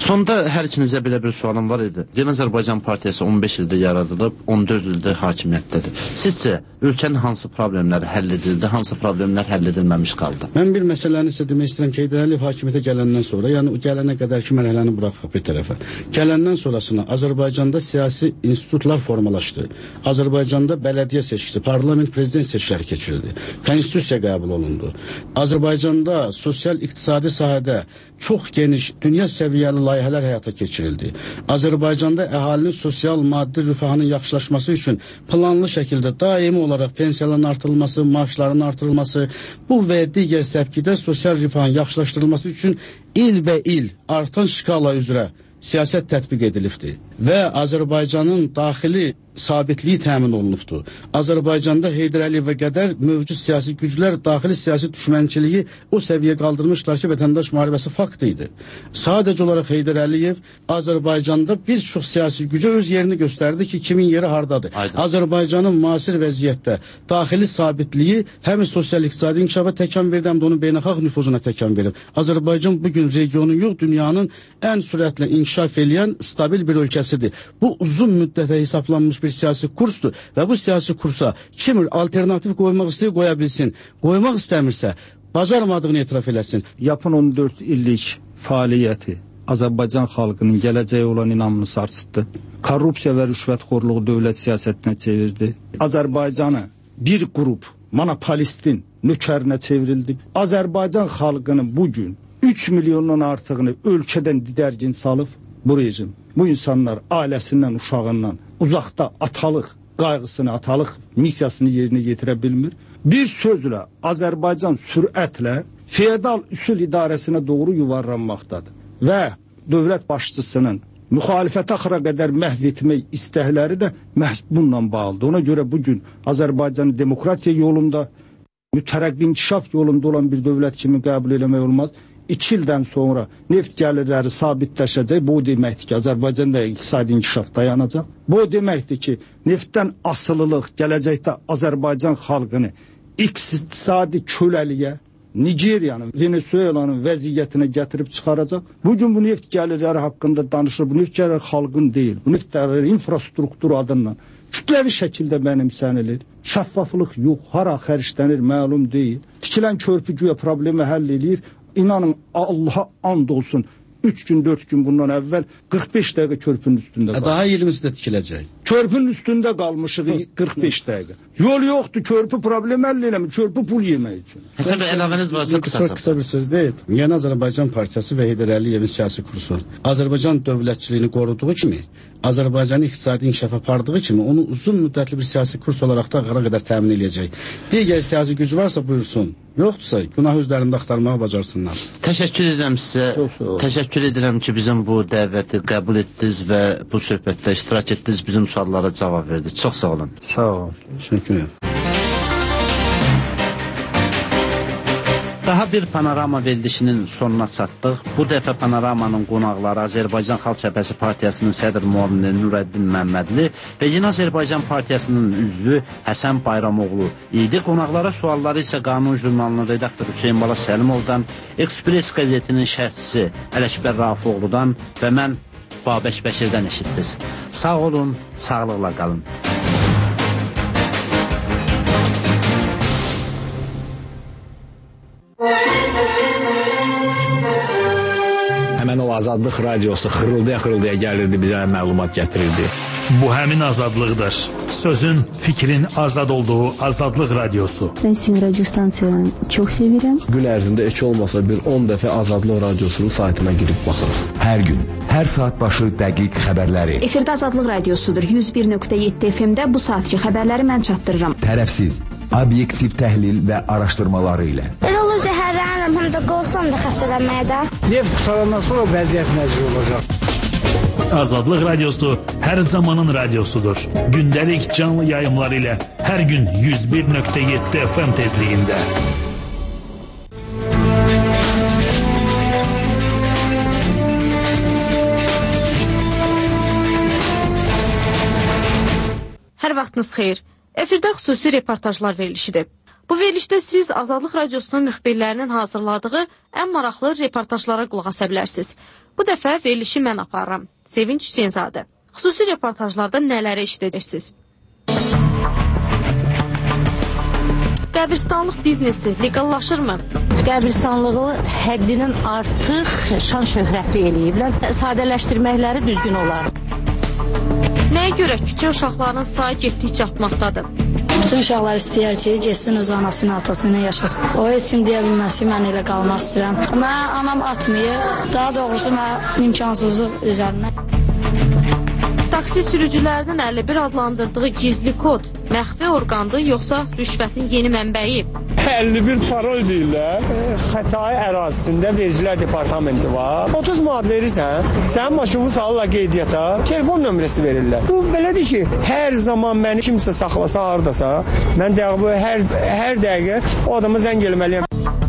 Sonda hər ikinizə belə bir sualım var idi. Yeni Azərbaycan Partiyası on beş ildə yaradılıb, on dörd ildə hakimiyyətdədir. Sizcə ölkənin hansı problemləri həll edildi, hansı problemlər həll edilməmiş qaldı? Mən bir məsələni sizə demək istəyirəm ki, Heydər Əliyev hakimiyyətə gələndən sonra, yəni gələnə qədərki mərhələni buraxaq bir tərəfə. Gələndən sonrasına Azərbaycanda siyasi institutlar formalaşdı. Azərbaycanda bələdiyyə seçkisi, parlament, prezident seçkiləri keçirildi. Konstitusiya qəbul olundu. Azərbaycanda sosial-iqtisadi sahədə çox geniş, dünya səviyyəli layihələr həyata keçirildi. Azərbaycanda əhalinin sosial-maddi rifahının yaxşılaşması üçün planlı şəkildə daimi olaraq pensiyaların artırılması, maaşların artırılması, bu və digər səbkidə sosial rifahın yaxşılaşdırılması üçün ilbə-il artan şkala üzrə siyasət tətbiq edilibdir və Azərbaycanın daxili sabitliyi təmin olunubdur. Azərbaycanda Heydər Əliyevə qədər mövcud siyasi güclər daxili siyasi düşmənçiliyi o səviyyə qaldırmışlar ki, vətəndaş müharibəsi fakt idi. Sadəcə olaraq Heydər Əliyev Azərbaycanda bir çox siyasi gücə öz yerini göstərdi ki, kimin yeri hardadır. Aynen. Azərbaycanın müasir vəziyyətdə daxili sabitliyi həm sosial-iqtisadi inkişafa təkan verdi, həm də onun beynəlxalq nüfuzuna təkan verib. Azərbaycan bugün regionun yox, dünyanın ən sürətlə inkişaf edən stabil bir ölkəsidir. Bu uzun müddətə hesablanmış bir siyasi kursdur və bu siyasi kursa kim alternativ qoymaq istəyir, qoya bilsin. Qoymaq istəmirsə, bacarmadığını etiraf eləsin. Yapın on dörd illik fəaliyyəti Azərbaycan xalqının gələcəyə olan inamını sarsıtdı. Korrupsiya və rüşvətxorluğu dövlət siyasətinə çevirdi. Azərbaycanı bir qrup monopolistin nökərinə çevrildi. Azərbaycan xalqının bugün üç milyondan artığını ölkədən didərgin salıb bu rejim. Bu insanlar ailəsindən, uşağından uzaqda atalıq qayğısını, atalıq missiyasını yerinə yetirə bilmir. Bir sözlə Azərbaycan sürətlə feodal üsul idarəsinə doğru yuvarlanmaqdadır. Və dövlət başçısının müxalifət axıra qədər məhv etmək istəkləri də məhz bununla bağlıdır. Ona görə bugün Azərbaycanı demokratiya yolunda, mütərəqqi inkişaf yolunda olan bir dövlət kimi qəbul eləmək olmaz. İki ildən sonra neft gəlirləri sabitləşəcək. Bu deməkdir ki, Azərbaycanda iqtisadi inkişaf dayanacaq. Bu deməkdir ki, neftdən asılılıq gələcəkdə Azərbaycan xalqını iqtisadi köləliyə, Nigeriyanın, Venezuelanın vəziyyətinə gətirib çıxaracaq. Bugün bu neft gəlirləri haqqında danışır. Bu neft gəlirləri xalqın deyil. Bu neft gəlirləri infrastruktur adından kütləvi şəkildə mənimsənilir. Şəffaflıq yox, hara xərclənir məlum deyil. Tikilən körpü güya problemi həll edir. İnanın Allaha and olsun, üç gün, dörd gün bundan əvvəl qırx beş dəqiqə körpünün üstündə qalmışıq. Daha iyilimiz də tikiləcək. Körpünün üstündə qalmışıq qırx beş dəqiqə. Yol yoxdur, körpü problem həll eləmir, körpü pul yemək üçün. Həsən bəy, əlavəniz varsa qısa. Çox qısa bir söz deyil. Yeni Azərbaycan Partiyası və Heydər Əliyevin siyasi kursu Azərbaycan dövlətçiliyini qoruduğu kimi, Azərbaycanın iqtisadi inkişaf apardığı kimi onu uzun müddətli bir siyasi kurs olaraq da qara qədər təmin edəcək. Digər siyasi güc varsa buyursun. Yoxdursa günah özlərində axtarmağı bacarsınlar. Təşəkkür edirəm sizə. Təşəkkür edirəm ki, bizim bu dəvəti qəbul etdiniz və bu söhbətdə iştirak etdiniz, bizim suallara cavab verdiniz. Çox sağ olun. Sağ olun. Təşəkkür ederim. Daha bir panorama verilişinin sonuna çatdıq. Bu dəfə panoramanın qonaqları Azərbaycan Xalq Cəbhəsi Partiyasının sədr müavini Nurəddin Məmmədli və Yeni Azərbaycan Partiyasının üzvü Həsən Bayramoğlu idi. Qonaqlara sualları isə Qanun jurnalının redaktoru Hüseyin Bala Səlimovdan, Ekspres qəzetinin şərhçisi Ələkbər Rafiqoğludan və mən Babək Bəşirdən eşitdiniz. Sağ olun, sağlıqla qalın. Həmən o Azadlıq radiosu xırıldaya-xırıldaya gəlirdi, bizə məlumat gətirirdi. Bu həmin azadlıqdır. Sözün, fikrin azad olduğu Azadlıq radiosu. Ben sizin radyo stansiyanı çok seviyorum. Gün ərzində heç olmasa bir on dəfə Azadlıq radiosunun saytına girib baxırıq. Hər gün, hər saat başı dəqiq xəbərləri. Efirdə Azadlıq radiosudur. yüz bir nöqtə yeddi F M-də bu saatki xəbərləri mən çatdırıram. Tərəfsiz, obyektiv təhlil və araşdırmaları ilə. Elə olur zəhərlənirəm, həm də qorxuram da xəstələnməyə də. Neft qutarandan sonra vəziyyət necə olacaq? Azadlıq radiosu hər zamanın radiosudur. Gündəlik canlı yayımları ilə hər gün yüz bir nöqtə yeddi F M tezliyində. Hər vaxtınız xeyir. Efirdə xüsusi reportajlar verilişidir. Bu verilişdə siz Azadlıq radiosunun müxbirlərinin hazırladığı ən maraqlı reportajlara qulaq asa bilərsiniz. Bu dəfə verilişi mən aparıram. Sevinç Hüseynzadə. Xüsusi reportajlarda nələri eşidəcəksiniz? Qəbirstanlıq biznesi legallaşırmı? Qəbirstanlığı həddindən artıq şan şöhrətli eləyiblər. Sadələşdirməkləri düzgün olar. Nəyə görə küçə uşaqlarının sayı getdikcə artmaqdadır? Bütün uşaqlar istəyər ki, getsin öz anasının, atasının yaşasın. O heç kim deyə bilməz ki, mən elə qalmaq istəyirəm. Mən anam atmayır, daha doğrusu mən imkansızlıq üzərinə. Taksi sürücülərinin əlli bir adlandırdığı gizli kod məxfi orqandır, yoxsa rüşvətin yeni mənbəyi? əlli bir parol deyirlər. Xətai ərazisində vergilər departamenti var. otuz manat verirsən, sən maşını salırlar qeydiyyata, telefon nömrəsi verirlər. Bu belədir ki, hər zaman məni kimsə saxlasa hardasa, mən dəqiqə hər hər dəqiqə o adama zəng eləməliyəm.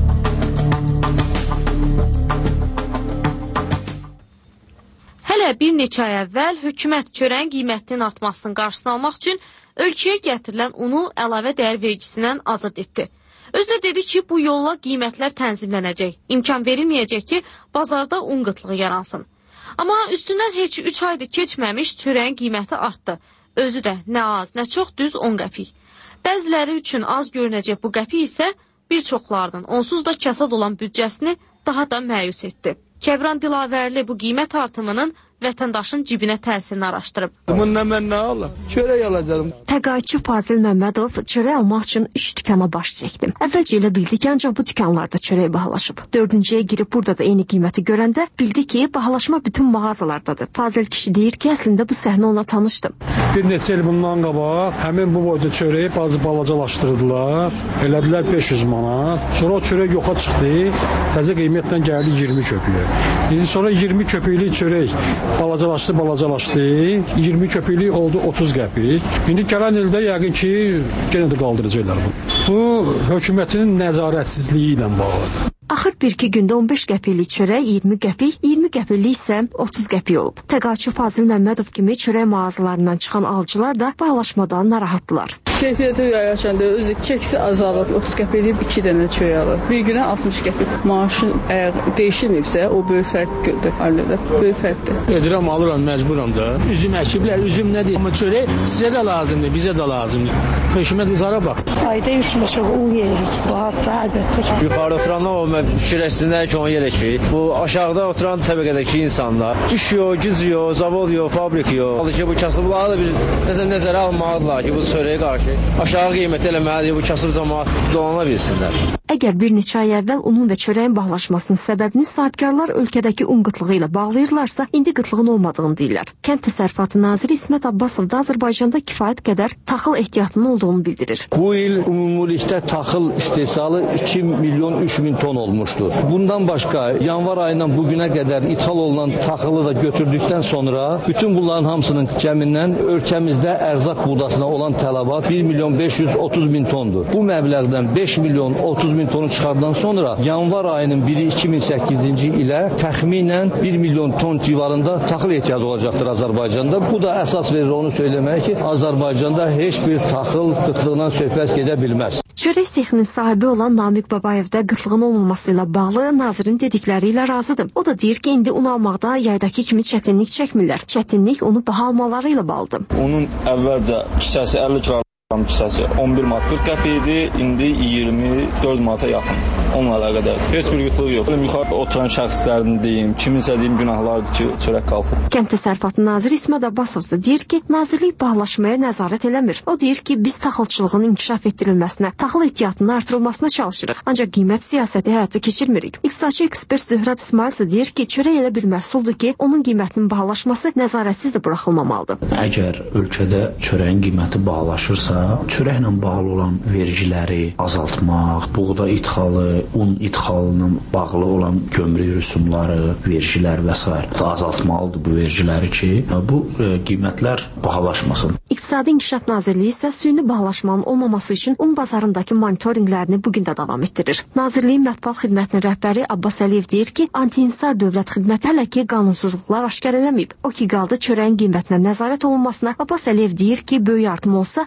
Hələ bir neçə ay əvvəl hökumət çörəyin qiymətinin artmasının qarşısını almaq üçün ölkəyə gətirilən unu əlavə dəyər vergisindən azad etdi. Özü də dedi ki, bu yolla qiymətlər tənzimlənəcək, imkan verilməyəcək ki, bazarda un qıtlığı yaransın. Amma üstündən heç üç ayda keçməmiş çörəyin qiyməti artdı. Özü də nə az, nə çox düz on qəpik. Bəziləri üçün az görünəcək bu qəpik isə bir çoxlarının onsuz da kasad olan büdcəsini daha da məyus etdi. Kəbran Dilavərli bu qiymət artımının vətəndaşın cibinə təsirini araşdırıb. Bununla mən nə alım? Çörək alacağım. Təqaüdçü Fazil Məmmədov çörək almaq üçün üç dükana baş çəkdim. Əvvəlcə elə bildi ki, ancaq bu dükanlarda çörək bahalaşıb. Dördüncüyə girib burada da eyni qiyməti görəndə bildi ki, bahalaşma bütün mağazalardadır. Fazil kişi deyir ki, əslində bu səhnə ona tanışdım. Bir neçə il bundan qabaq həmin bu boyda çörəyi bazı balacalaşdırdılar. Elədilər beş yüz manat. Sonra o çörək yoxa çıxdı. Təzə qiymətlə gəldi iyirmi köpüyə. İndi sonra iyirmi köpüklük çörək balacalaşdı, balacalaşdı. iyirmi köpüklük oldu otuz qəpik. İndi gələn ildə yəqin ki, yenə də qaldıracaqlar bu. Bu hökumətin nəzarətsizliyi ilə bağlıdır. Axır bir-iki gündə on beş qəpiklik çörək iyirmi qəpik, iyirmi qəpiklik isə otuz qəpik olub. Təqaüdçü Fazil Məmmədov kimi çörək mağazalarından çıxan alıcılar da bahalaşmadan narahatdılar. Keyfiyyəti yaşanda özü keksi azalıb, otuz qəpiklik iki dənə çörək alır. Bir günə altmış qəpik. Maaşın əgər dəyişilməyibsə, o böyük fərq gördür. Ailədə böyük fərqdir. Edirəm, alıram, məcburam da. Üzüm əkiblər, üzüm nədir? Amma çörək sizə də lazımdır, bizə də lazımdır. Hökumət bizara bax. Ayda üç ilə çox un yeririk. Bu hatta əlbəttə ki. Yuxarı oturanlar o fikirləşsinlər ki, onu yerək ki, bu aşağıda oturan təbəqədəki insanlar iş yox, güc yox, zavod yox, fabrik yox. Alır ki, bu kasıbları da bir nəzər nəzərə almalıdırlar ki, bu çörəyə qarşı aşağı qiymət eləməlidir, bu kasıb cəmaət dolana bilsinlər. Əgər bir neçə ay əvvəl unun və çörəyin bahalaşmasının səbəbini sahibkarlar ölkədəki un qıtlığı ilə bağlayırlarsa, indi qıtlığın olmadığını deyirlər. Kənd Təsərrüfatı naziri İsmət Abbasov da Azərbaycanda kifayət qədər taxıl ehtiyatının olduğunu bildirir. Bu il ümumilikdə taxıl istehsalı iki milyon üç min ton olmuşdur. Bundan başqa yanvar ayından bugünə qədər ithal olunan taxılı da götürdükdən sonra bütün bunların hamısının cəmindən ölkəmizdə ərzaq buğdasına olan tələbat bir milyon beş yüz otuz min tondur. Bu məbləğdən beş milyon otuz min tonu çıxardan sonra yanvar ayının biri iki min səkkizinci ilə təxminən bir milyon ton civarında taxıl ehtiyacı olacaqdır Azərbaycanda. Bu da əsas verir onu söyləmək ki, Azərbaycanda heç bir taxıl qıtlığından söhbət gedə bilməz. Çörək sexinin sahibi olan Namiq Babayev də qıtlığın olmaması ilə bağlı nazirin dedikləri ilə razıdır. O da deyir ki, indi un almaqda yaydakı kimi çətinlik çəkmirlər. Çətinlik onu baha almaları ilə bağlıdır. Onun əvvəlcə kisəsi əlli kiloqram kisəsi on bir manat qırx qəpik idi, indi iyirmi dörd manata yaxın. Onunla əlaqədar heç bir qıtlıq yox. Yuxarı oturan şəxslərin deyim, kiminsə deyim günahlardır ki, çörək qalxır. Kənd Təsərrüfatı naziri İsmət Abbasov deyir ki, nazirlik bahalaşmaya nəzarət eləmir. O deyir ki, biz taxılçılığın inkişaf etdirilməsinə, taxıl ehtiyatının artırılmasına çalışırıq. Ancaq qiymət siyasəti həyata keçirmirik. İqtisadçı ekspert Zöhrəb İsmail isə deyir ki, çörək elə bir məhsuldur ki, onun qiymətinin bahalaşması nəzarətsiz də buraxılmamalıdır. Əgər ölkədə çörəyin qiyməti bahalaşırsa, çörəklə bağlı olan vergiləri azaltmaq, buğda idxalı, un idxalının bağlı olan gömrük rüsumları, vergilər və s. azaltmalıdır bu vergiləri ki, bu e, qiymətlər bahalaşmasın. İqtisadi İnkişaf Nazirliyi isə süni bahalaşmanın olmaması üçün un bazarındakı monitorinqlərini bugün də davam etdirir. Nazirliyin mətbuat xidmətinin rəhbəri Abbas Əliyev deyir ki, anti-insar dövlət xidməti hələ ki qanunsuzluqlar aşkar eləməyib. O ki qaldı çörəyin qiymətinə nəzarət olunmasına. Abbas Əliyev deyir ki, böyük artım olsa, belə təklif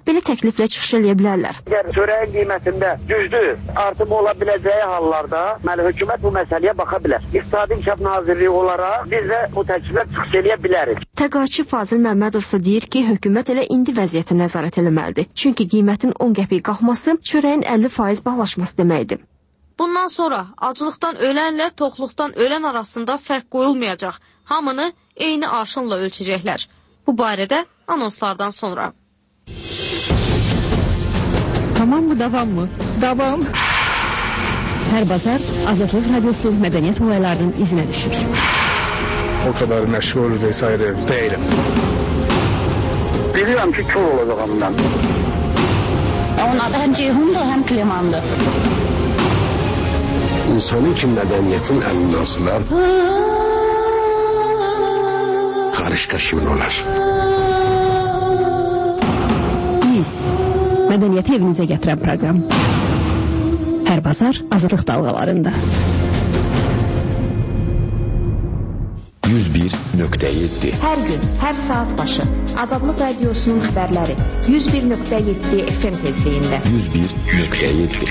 təkliflə çıxış eləyə bilərlər. Əgər çörəyin qiymətində güclü artım ola biləcəyi hallarda, deməli hökumət bu məsələyə baxa bilər. İqtisadi İnkişaf Nazirliyi olaraq biz də bu təkliflə çıxış eləyə bilərik. Təqaüdçü Fazil Məmmədov isə deyir ki, hökumət elə indi vəziyyətə nəzarət eləməlidir. Çünki qiymətin on qəpik qalxması çörəyin əlli faiz bahalaşması deməkdir. Bundan sonra acılıqdan ölənlə toxluqdan ölən arasında fərq qoyulmayacaq. Hamını eyni arşınla ölçəcəklər. Bu barədə anonslardan sonra. Tamam mı, davam mı? Davam. Hər bazar Azadlıq Radyosu mədəniyyət olaylarının izinə düşür. O kadar məşğul vesaire değilim. Biliyorum ki kör olacağım ben. Onun adı hem Ceyhun'dur hem Kliman'dır. İnsanın ki mədəniyyətin əlindən asılar. Qarışqa kimin olar? Biz mədəniyyəti evinizə gətirən proqram. Hər bazar Azadlıq dalğalarında. yüz bir nöqtə yeddi. Hər gün, hər saat başı Azadlıq Radiosunun xəbərləri yüz bir nöqtə yeddi F M tezliyində. yüz bir nöqtə yeddi.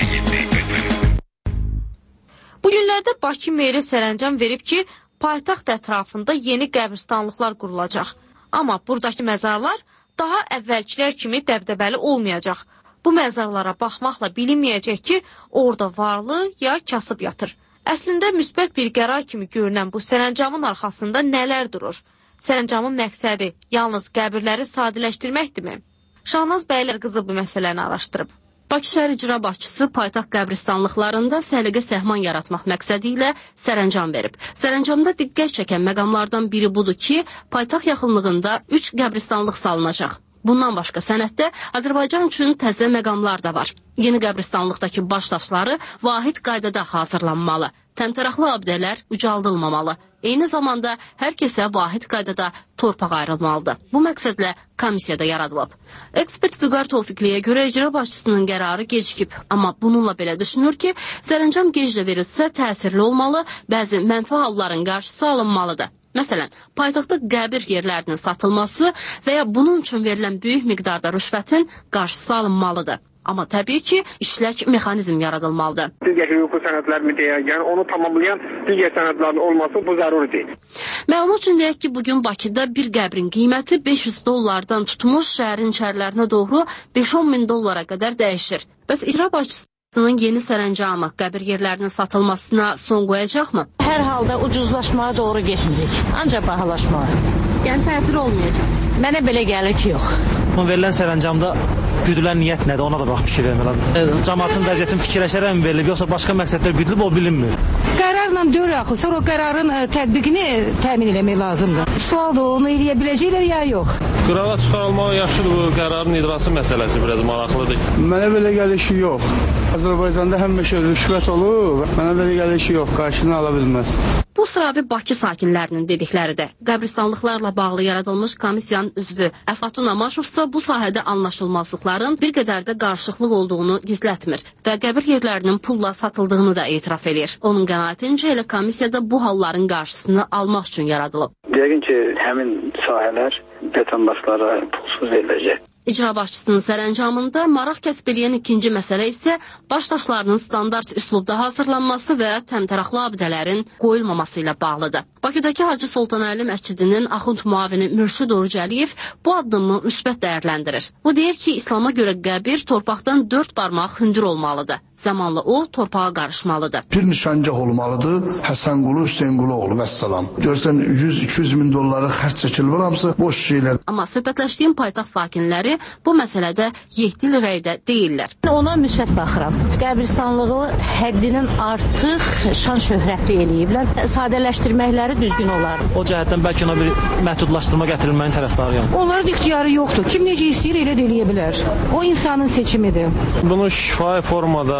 Bu günlərdə Bakı meri sərəncam verib ki, paytaxt ətrafında yeni qəbristanlıqlar qurulacaq. Amma buradakı məzarlar daha əvvəlkilər kimi dəbdəbəli olmayacaq. Bu məzarlara baxmaqla bilinməyəcək ki, orada varlı ya kasıb yatır. Əslində müsbət bir qərar kimi görünən bu sərəncamın arxasında nələr durur? Sərəncamın məqsədi yalnız qəbirləri sadələşdirməkdirmi? Şahnaz Bəylər qızı bu məsələni araşdırıb. Bakı şəhər icra başçısı paytaxt qəbristanlıqlarında səliqə səhman yaratmaq məqsədi ilə sərəncam verib. Sərəncamda diqqət çəkən məqamlardan biri budur ki, paytaxt yaxınlığında üç qəbristanlıq salınacaq. Bundan başqa sənəddə Azərbaycan üçün təzə məqamlar da var. Yeni qəbristanlıqdakı baş daşları vahid qaydada hazırlanmalı. Təmtəraqlı abidələr ucaldılmamalı. Eyni zamanda hər kəsə vahid qaydada torpaq ayrılmalıdır. Bu məqsədlə komissiyada yaradılıb. Ekspert Vüqar Tofiqliyə görə icra başçısının qərarı gecikib. Amma bununla belə düşünür ki, sərəncam geclə verilsə təsirli olmalı, bəzi mənfi halların qarşısı alınmalıdır. Məsələn, paytaxtda qəbir yerlərinin satılması və ya bunun üçün verilən böyük miqdarda rüşvətin qarşısı alınmalıdır. Amma təbii ki, işlək mexanizm yaradılmalıdır. Digər hüquqi sənədlər müdəyən, onu tamamlayan digər sənədlərin olması bu zəruridir. Məlumat üçün deyək ki, bugün Bakıda bir qəbrin qiyməti beş yüz dollardan tutmuş şəhərin içərilərinə doğru beş on min dollara qədər dəyişir. Bəs icra başçısının yeni sərəncamı qəbir yerlərinin satılmasına son qoyacaqmı? Hər halda ucuzlaşmaya doğru getmirik, ancaq bahalaşmaya. Yəni təsir olmayacaq. Mənə belə gəlir ki, yox. Verilən sərəncamda güdülən niyyət nədir, ona da bax fikir vermək lazım. Cəmaatın vəziyyətini fikirləşərək mi verilib, yoxsa başqa məqsədlər güdülüb, o bilinmir. Qərarla deyil axı, sonra o qərarın tətbiqini təmin etmək lazımdır. Sual da onu eləyə biləcəklər ya yox. Qərara çıxarılmağı yaxşıdır, bu qərarın icrası məsələsi biraz maraqlıdır. Mənə belə gəlir ki, yox. Azərbaycanda həmişə rüşvət olur, mənə belə gəlir ki, yox, qarşını ala bilməz. Bu sıravi Bakı sakinlərinin dedikləridir. Qəbristanlıqlarla bağlı yaradılmış komissiyanın üzvü Əflatun Amaşov isə bu sahədə anlaşılmazlıqların bir qədər də qarışıqlıq olduğunu gizlətmir və qəbir yerlərinin pulla satıldığını da etiraf edir. Onun qənaətincə elə komissiyada bu halların qarşısını almaq üçün yaradılıb. Yəqin ki, həmin sahələr vətəndaşlara pulsuz veriləcək. İcra başçısının sərəncamında maraq kəsb eləyən ikinci məsələ isə baş daşlarının standart üslubda hazırlanması və təmtəraqlı abidələrin qoyulmaması ilə bağlıdır. Bakıdakı Hacı Sultanəli məscidinin axund muavini Mürşid Orucəliyev bu addımı müsbət dəyərləndirir. O deyir ki, İslama görə qəbir torpaqdan dörd barmaq hündür olmalıdır. Zamanla o torpağa qarışmalıdır. Bir nişancaq olmalıdır. Həsənqulu, Hüseynqulu oğlu vəssalam. Görsən yüz iki yüz min dolları xərc çəkilmir, hamısı boş şeylər. Amma söhbətləşdiyim paytaxt sakinləri bu məsələdə yehdil rəydə deyirlər. Ona müsbət baxıram. Qəbristanlığı həddindən artıq şan şöhrətli eləyiblər. Sadələşdirməkləri düzgün olar. O cəhətdən bəlkə ona bir məhdudlaşdırma gətirilməyin tərəfdarıyam. Onların ixtiyarı yoxdur. Kim necə istəyir elə də eləyə bilər. O insanın seçimidir. Bunu şifahi formada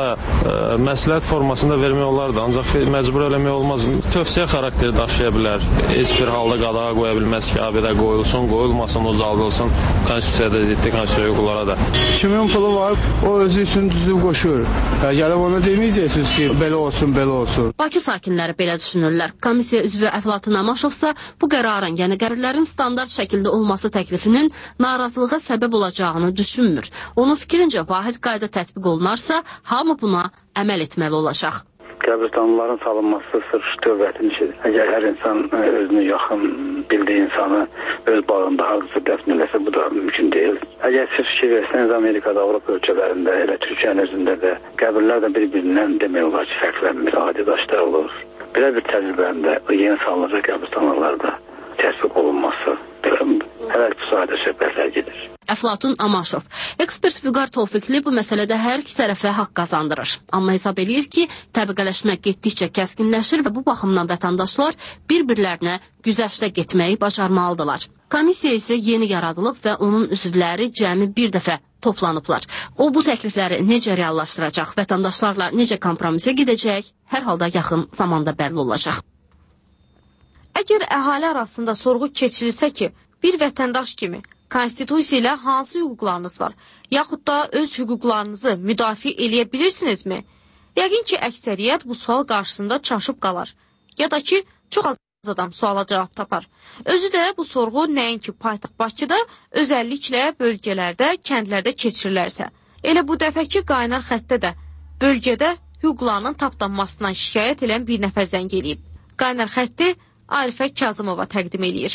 ə, məsləhət formasında vermək olardı, ancaq məcbur eləmək olmaz. Tövsiyə xarakteri daşıya bilər. Heç bir halda qadağa qoya bilməz ki, abidə qoyulsun, qoyulmasın, uzaldılsın, konstitusiyada ziddi, konstitusiya hüquqlara da. Kimin pulu var, o özü üçün düzüb qoşur. Gəlib onu deməyəcəksiniz ki, belə olsun, belə olsun. Bakı sakinləri belə düşünürlər. Komissiya üzvü Əflatun Amaşov isə bu qərarın, yəni qəbirlərin standart şəkildə olması təklifinin narazılığa səbəb olacağını düşünmür. Onun fikrincə, vahid qayda tətbiq olunarsa, hamı buna əməl etməli olacaq. Qəbirstanlıların salınması sırf dövlətin işidir. Əgər hər insan özünü yaxın bildiyi insanı öz bağında hardasa dəfn eləsə, bu da mümkün deyil. Əgər siz fikir versəniz, Amerikada, Avropa ölkələrində, elə Türkiyənin özündə də qəbirlər də bir-birindən demək olar ki, fərqlənmir, adi daşlar olur. Belə bir təcrübəndə yeni salınacaq qəbirstanlılarda təsbiq olunması hələ bu sayədə söhbətlər gedir. Əflatun Amaşov. Ekspert Vüqar Tofiqli bu məsələdə hər iki tərəfə haqq qazandırır. Amma hesab eləyir ki, təbəqələşmə getdikcə kəskinləşir və bu baxımdan vətəndaşlar bir-birlərinə güzəştə getməyi bacarmalıdırlar. Komissiya isə yeni yaradılıb və onun üzvləri cəmi bir dəfə toplanıblar. O bu təklifləri necə reallaşdıracaq, vətəndaşlarla necə kompromisə gedəcək, hər halda yaxın zamanda bəlli olacaq. Əgər əhali arasında sorğu keçirilsə ki, bir vətəndaş kimi konstitusiya ilə hansı hüquqlarınız var, yaxud da öz hüquqlarınızı müdafiə eləyə bilirsinizmi? Yəqin ki, əksəriyyət bu sual qarşısında çaşıb qalar. Ya da ki, çox az adam suala cavab tapar. Özü də bu sorğu nəinki paytaxt Bakıda, özəlliklə bölgələrdə, kəndlərdə keçirilərsə. Elə bu dəfəki qaynar xəttdə də bölgədə hüquqlarının tapdanmasından şikayət edən bir nəfər zəng eləyib. Qaynar xətti Arifə Kazımova təqdim eləyir.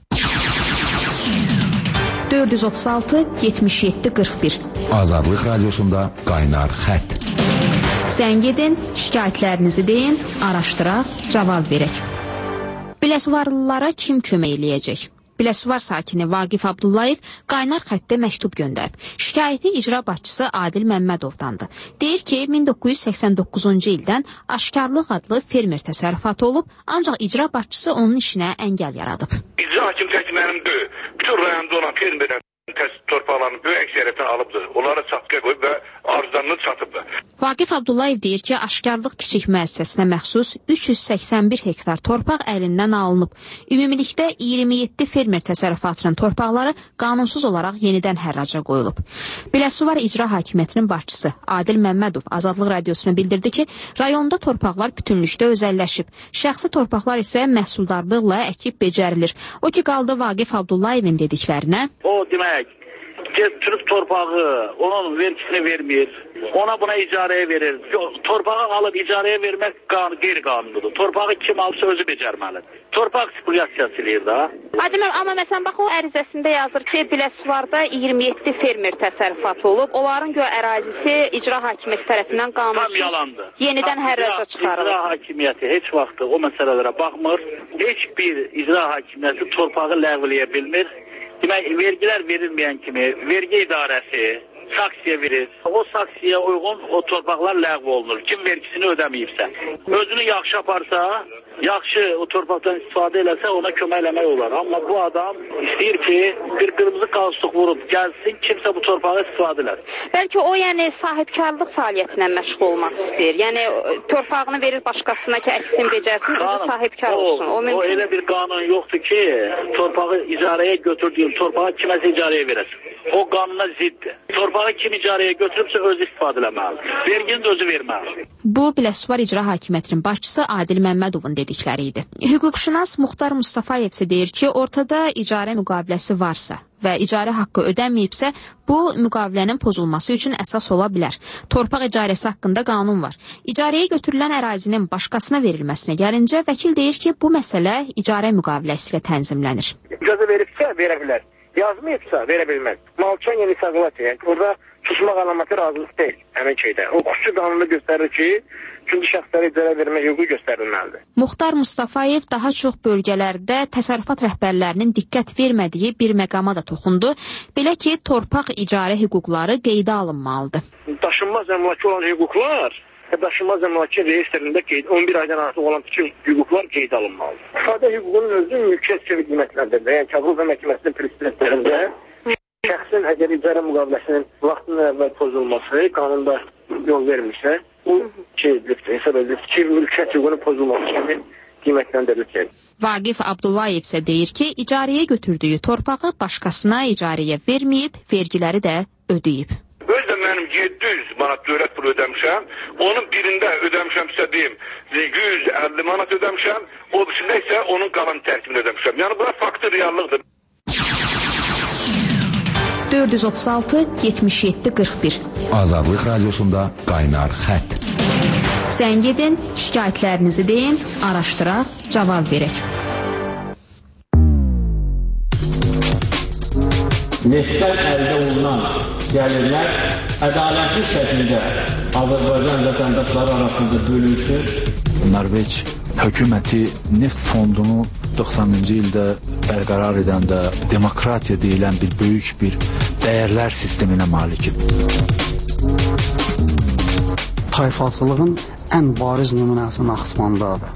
dörd yüz otuz altı yetmiş yeddi qırx bir Azadlıq Radiosunda Qaynar Xətt. Zəng edin, şikayətlərinizi deyin, araşdıraq, cavab verək. Biləsuvarlılara kim kömək eləyəcək? Biləsuvar sakini Vaqif Abdullayev qaynar xəttə məktub göndərib. Şikayəti icra başçısı Adil Məmmədovdandır. Deyir ki, min doqquz yüz səksən doqquzuncu ildən Aşkarlıq adlı fermer təsərrüfatı olub, ancaq icra başçısı onun işinə əngəl yaradıb. İcra hakim tək mənim deyil. Bütün rayonda olan fermerlərin torpaqlarını böyük əksəriyyətini alıbdır. Onlara çatqa qoyub və arzlarını çatıbdır. Vaqif Abdullayev deyir ki, Aşkarlıq kiçik müəssisəsinə məxsus üç yüz səksən bir hektar torpaq əlindən alınıb. Ümumilikdə iyirmi yeddi fermer təsərrüfatının torpaqları qanunsuz olaraq yenidən hərraca qoyulub. Biləsuvar İcra Hakimiyyətinin başçısı Adil Məmmədov Azadlıq Radiosuna bildirdi ki, rayonda torpaqlar bütünlükdə özəlləşib. Şəxsi torpaqlar isə məhsuldarlıqla əkib becərilir. O ki, qaldı Vaqif Abdullayevin dediklərinə. O demək, getirib torpağı, onun vergisini vermir, ona buna icarəyə verir. Torpağı alıb icarəyə vermək qeyri-qanunludur. Torpağı kim alırsa özü becərməlidir. Torpaq spekulyasiyası eləyir da. Ademəm, amma məsələn, bax, o ərizəsində yazır ki, Biləsuvarda iyirmi yeddi fermer təsərrüfatı olub. Onların göy ərazisi icra hakimiyyəti tərəfindən qanunsuz. Tam yalandır. Yenidən hərraca çıxarılır. İcra hakimiyyəti heç vaxt o məsələlərə baxmır. Heç bir icra hakimiyyəti torpağı ləğv eləyə bilmir. Demək, vergilər verilməyən kimi vergi idarəsi saksiya verir. O saksiyaya uyğun o torpaqlar ləğv olunur. Kim vergisini ödəməyibsə. Özünü yaxşı aparsa, yaxşı o torpaqdan istifadə eləsə ona kömək eləmək olar. Amma bu adam istəyir ki, bir qırmızı qalstuk vurub gəlsin, kimsə bu torpağı istifadə elər. Bəlkə o, yəni, sahibkarlıq fəaliyyətinə məşğul olmaq istəyir. Yəni, torpağını verir başqasına ki, əksin becərsin, özü sahibkar olsun. O, o, o elə bir qanun yoxdur ki, torpağı icarəyə götürdüyüm torpağı kiməsə icarəyə verəsin. O qanuna ziddir. Torpağı kim icarəyə götürübsə özü istifadə eləməlidir. Vergini də özü verməlidir. Bu, Biləsuvar İcra Hakimiyyətinin başçısı Adil Məmmədovun dedikləri idi. Hüquqşünas Muxtar Mustafayev isə deyir ki, ortada icarə müqaviləsi varsa və icarə haqqı ödənməyibsə, bu müqavilənin pozulması üçün əsas ola bilər. Torpaq icarəsi haqqında qanun var. İcarəyə götürülən ərazinin başqasına verilməsinə gəlincə, vəkil deyir ki, bu məsələ icarə müqaviləsi ilə tənzimlənir. İcazə veribsə, verə bilər. Yazmayıbsa, verə bilməz. Malçan yeni sağlat, yəni orada tutmaq əlaməti razılıq deyil həmin şeydə. O xüsusi qanunda göstərir ki, çünki şəxslərə icarə vermə hüququ göstərilməlidir. Muxtar Mustafayev daha çox bölgələrdə təsərrüfat rəhbərlərinin diqqət vermədiyi bir məqama da toxundu. Belə ki, torpaq icarə hüquqları qeydə alınmalıdır. Daşınmaz əmlakı olan hüquqlar daşınmaz əmlakın reyestrində qeyd on bir aydan artıq olan bütün hüquqlar qeyd alınmalıdır. İfadə hüququnun özü mülkiyyət sirri qiymətləndirilir. Yəni Kəbul məhkəməsinin prinsiplərində şəxsin əgər icarə müqaviləsinin vaxtından əvvəl pozulması, qanunda yol vermişsə, bu şey, hesab edilir ki, mülkiyyət hüququnun pozulması kimi qiymətləndirilir. Vaqif Abdullayev isə deyir ki, icarəyə götürdüyü torpağı başqasına icarəyə verməyib, vergiləri də ödəyib. Özdə mənim yeddi yüz manat dövlət pulu ödəmişəm, onun birində ödəmişəmsə deyim, yüz əlli manat ödəmişəm, o birisində isə onun qalan tərkibini ödəmişəm. Yəni, bura faktı reallıqdır. dörd yüz otuz altı yetmiş yeddi qırx bir Azadlıq Radiosunda Qaynar Xətt. Zəng edin, şikayətlərinizi deyin, araşdıraq, cavab verək. Neftdən əldə olunan gəlirlər ədalətli şəkildə Azərbaycan vətəndaşları arasında bölünsün. Norveç hökuməti neft fondunu doxsanıncı ildə bərqərar edəndə demokratiya deyilən bir böyük bir dəyərlər sisteminə malikdir. Tayfaçılığın ən bariz nümunəsi Naxçıvandadır.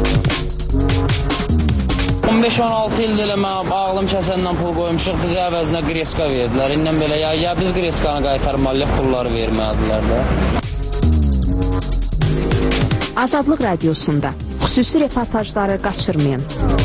on beş on altı ildə elə mən ağlım kəsəndən pul qoymuşuq, bizə əvəzinə qreska verdilər. İndən belə ya, ya biz qreskanı qaytarmalıyıq, pulları vermədilər də. Azadlıq Radiosunda xüsusi reportajları qaçırmayın.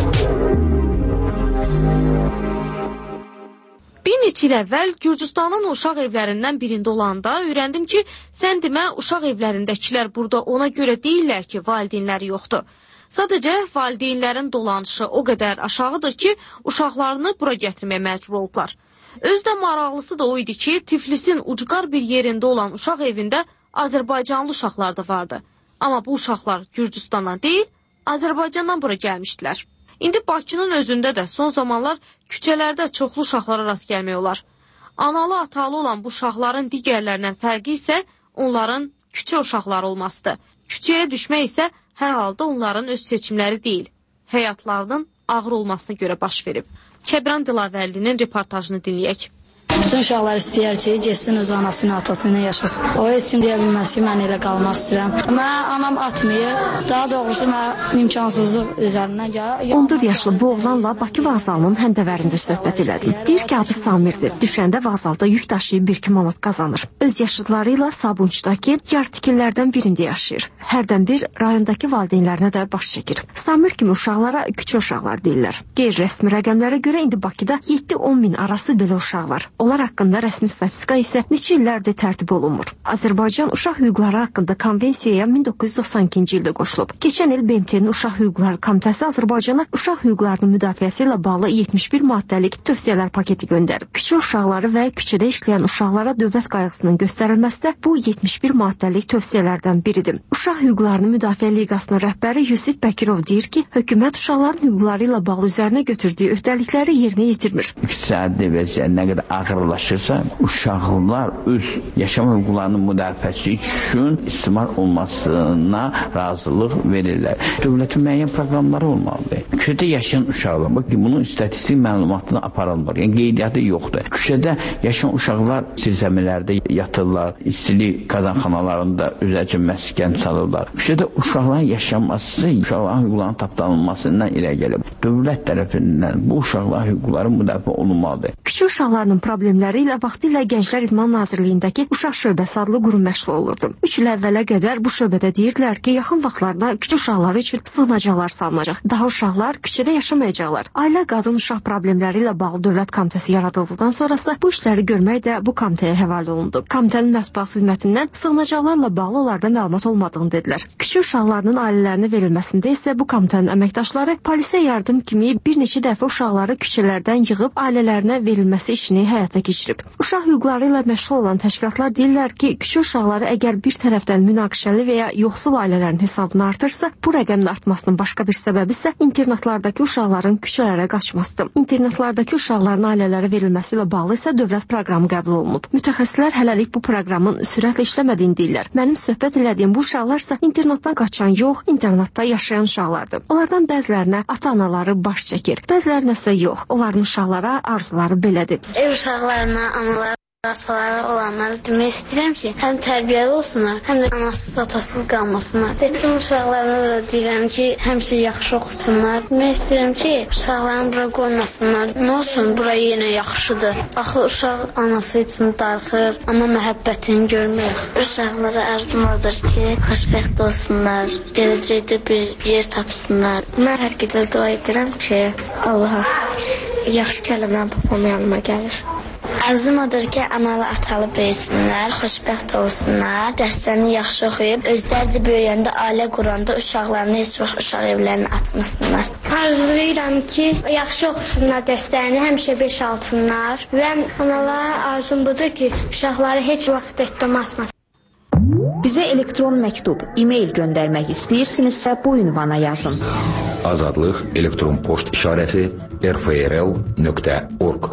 Bir neçə il əvvəl Gürcüstanın uşaq evlərindən birində olanda öyrəndim ki, sən demə uşaq evlərindəkilər burada ona görə deyirlər ki, valideynləri yoxdur. Sadəcə valideynlərin dolanışı o qədər aşağıdır ki, uşaqlarını bura gətirməyə məcbur olublar. Özdə maraqlısı da o idi ki, Tiflisin ucqar bir yerində olan uşaq evində Azərbaycanlı uşaqlar da vardı. Amma bu uşaqlar Gürcüstandan deyil, Azərbaycandan bura gəlmişdilər. İndi Bakının özündə də son zamanlar küçələrdə çoxlu uşaqlara rast gəlmək olar. Analı, atalı olan bu uşaqların digərlərindən fərqi isə onların küçə uşaqları olmasıdır. Küçəyə düşmək isə hər halda onların öz seçimləri deyil, həyatlarının ağır olmasına görə baş verib. Kəbran Dilavəllinin reportajını dinləyək. Bütün uşaqlar istəyər ki, getsin öz anası ilə, atası ilə yaşasın. O heç kim deyə bilməz ki, mən elə qalmaq istəyirəm. Mən anam atmayır, daha doğrusu mən imkansızlıq üzərindən gəlir. on dörd yaşlı bu oğlanla Bakı vağzalının həndəvərində söhbət elədim. Deyir ki, adı Samirdir. Düşəndə vağzalda yük daşıyıb bir iki manat qazanır. Öz yaşıdları ilə Sabunçdakı yartikillərdən birində yaşayır. Hərdən bir rayondakı valideynlərinə də baş çəkir. Samir kimi uşaqlara küçə uşaqlar deyirlər. Qeyri-rəsmi rəqəmlərə görə indi Bakıda yeddi on min arası belə uşaq var. Onlar haqqında rəsmi statistika isə neçə illərdir tərtib olunmur. Azərbaycan uşaq hüquqları haqqında konvensiyaya min doqquz yüz doxsan ikinci ildə qoşulub. Keçən il B M T-nin Uşaq Hüquqları Komitəsi Azərbaycana uşaq hüquqlarının müdafiəsi ilə bağlı yetmiş bir maddəlik tövsiyələr paketi göndərib. Küçə uşaqları və küçədə işləyən uşaqlara dövlət qayğısının göstərilməsi də bu yetmiş bir maddəlik tövsiyələrdən biridir. Uşaq hüquqlarını müdafiə liqasının rəhbəri Yusif Bəkirov deyir ki, hökumət uşaqların hüquqları ilə bağlı üzərinə götürdüyü öhdəlikləri yerinə yetirmir. İqtisadi vəziyyət nə qədər ağırlaşırsa, uşaqlar öz yaşam hüquqlarının müdafiəsi üçün istismar olmasına razılıq verirlər. Dövlətin müəyyən proqramları olmalıdır. Küçədə yaşayan uşaqlar, bakın bunun istatistik məlumatını aparılmır. Yəni qeydiyyatı yoxdur. Küçədə yaşayan uşaqlar zirzəmilərdə yatırlar, istilik qazanxanalarında özəcə məskən çalırlar. Küçədə uşaqların yaşanması, uşaqların hüquqlarının tapdanılmasından irə gəlib. Dövlət tərəfindən bu uşaqların hüquqları müdafiə olunmalıdır. Küçə uşaqlarının problemləri ilə vaxtilə Gənclər İdman Nazirliyindəki Uşaq Şöbəsi adlı qurum məşğul olurdu. üç il əvvələ qədər bu şöbədə deyirdilər ki, yaxın vaxtlarda küçə uşaqları üçün sığınacaqlar salınacaq. Daha uşaqlar küçədə yaşamayacaqlar. Ailə Qadın Uşaq Problemləri ilə bağlı Dövlət Komitəsi yaradıldıqdan sonrası bu işləri görmək də bu komitəyə həvalə olundu. Komitənin mətbuat xidmətindən sığınacaqlarla bağlı onlarda məlumat olmadığını dedilər. Küçə uşaqlarının ailələrinə verilməsində isə bu komitənin əməkdaşları polisə yardım kimi bir neçə dəfə uşaqları küçələrdən yığıb ailələrinə verilməsi işini həyata keçirib. Uşaq hüquqları ilə məşğul olan təşkilatlar deyirlər ki, küçə uşaqları əgər bir tərəfdən münaqişəli və ya yoxsul ailələrin hesabına artırsa, bu rəqəmin artmasının başqa bir səbəbi isə internatlardakı uşaqların küçələrə qaçmasıdır. İnternatlardakı uşaqların ailələrə verilməsi ilə bağlı isə dövlət proqramı qəbul olunub. Mütəxəssislər hələlik bu proqramın sürətlə işləmədiyini deyirlər. Mənim söhbət elədiyim bu uşaqlarsa internatdan qaçan yox, internatda yaşayan uşaqlardır. Onlardan bəzilərinə ata-anaları baş çəkir, bəzilərinə isə yox. Onların uşaqlara arzuları belədir. Ev uşaqlarına analar Rasaları olanları demək istəyirəm ki, həm tərbiyəli olsunlar, həm də anasız, atasız qalmasınlar. Dedim uşaqlarına da deyirəm ki, həmişə yaxşı oxusunlar. Demək istəyirəm ki, uşaqlarını bura qoymasınlar. Nə olsun, bura yenə yaxşıdır. Axı uşaq anası üçün darıxır, ana məhəbbətini görmür. Uşaqlara arzum odur ki, xoşbəxt olsunlar, gələcəkdə bir yer tapsınlar. Mən hər gecə dua edirəm ki, Allaha yaxşı kəlmə babam yanıma gəlir. Arzum odur ki, analı atalı böyüsünlər, xoşbəxt olsunlar, dərslərini yaxşı oxuyub, özləri də böyüyəndə, ailə quranda uşaqlarını heç vaxt uşaq evlərini atmasınlar. Arzulayıram ki, yaxşı oxusunlar dərslərini, həmişə beş altınlar və analara arzum budur ki, uşaqları heç vaxt dəstəmə atmasın. Bizə elektron məktub, e-mail göndərmək istəyirsinizsə bu ünvana yazın. Azadlıq elektron poçt işarəsi r f r l nöqtə org.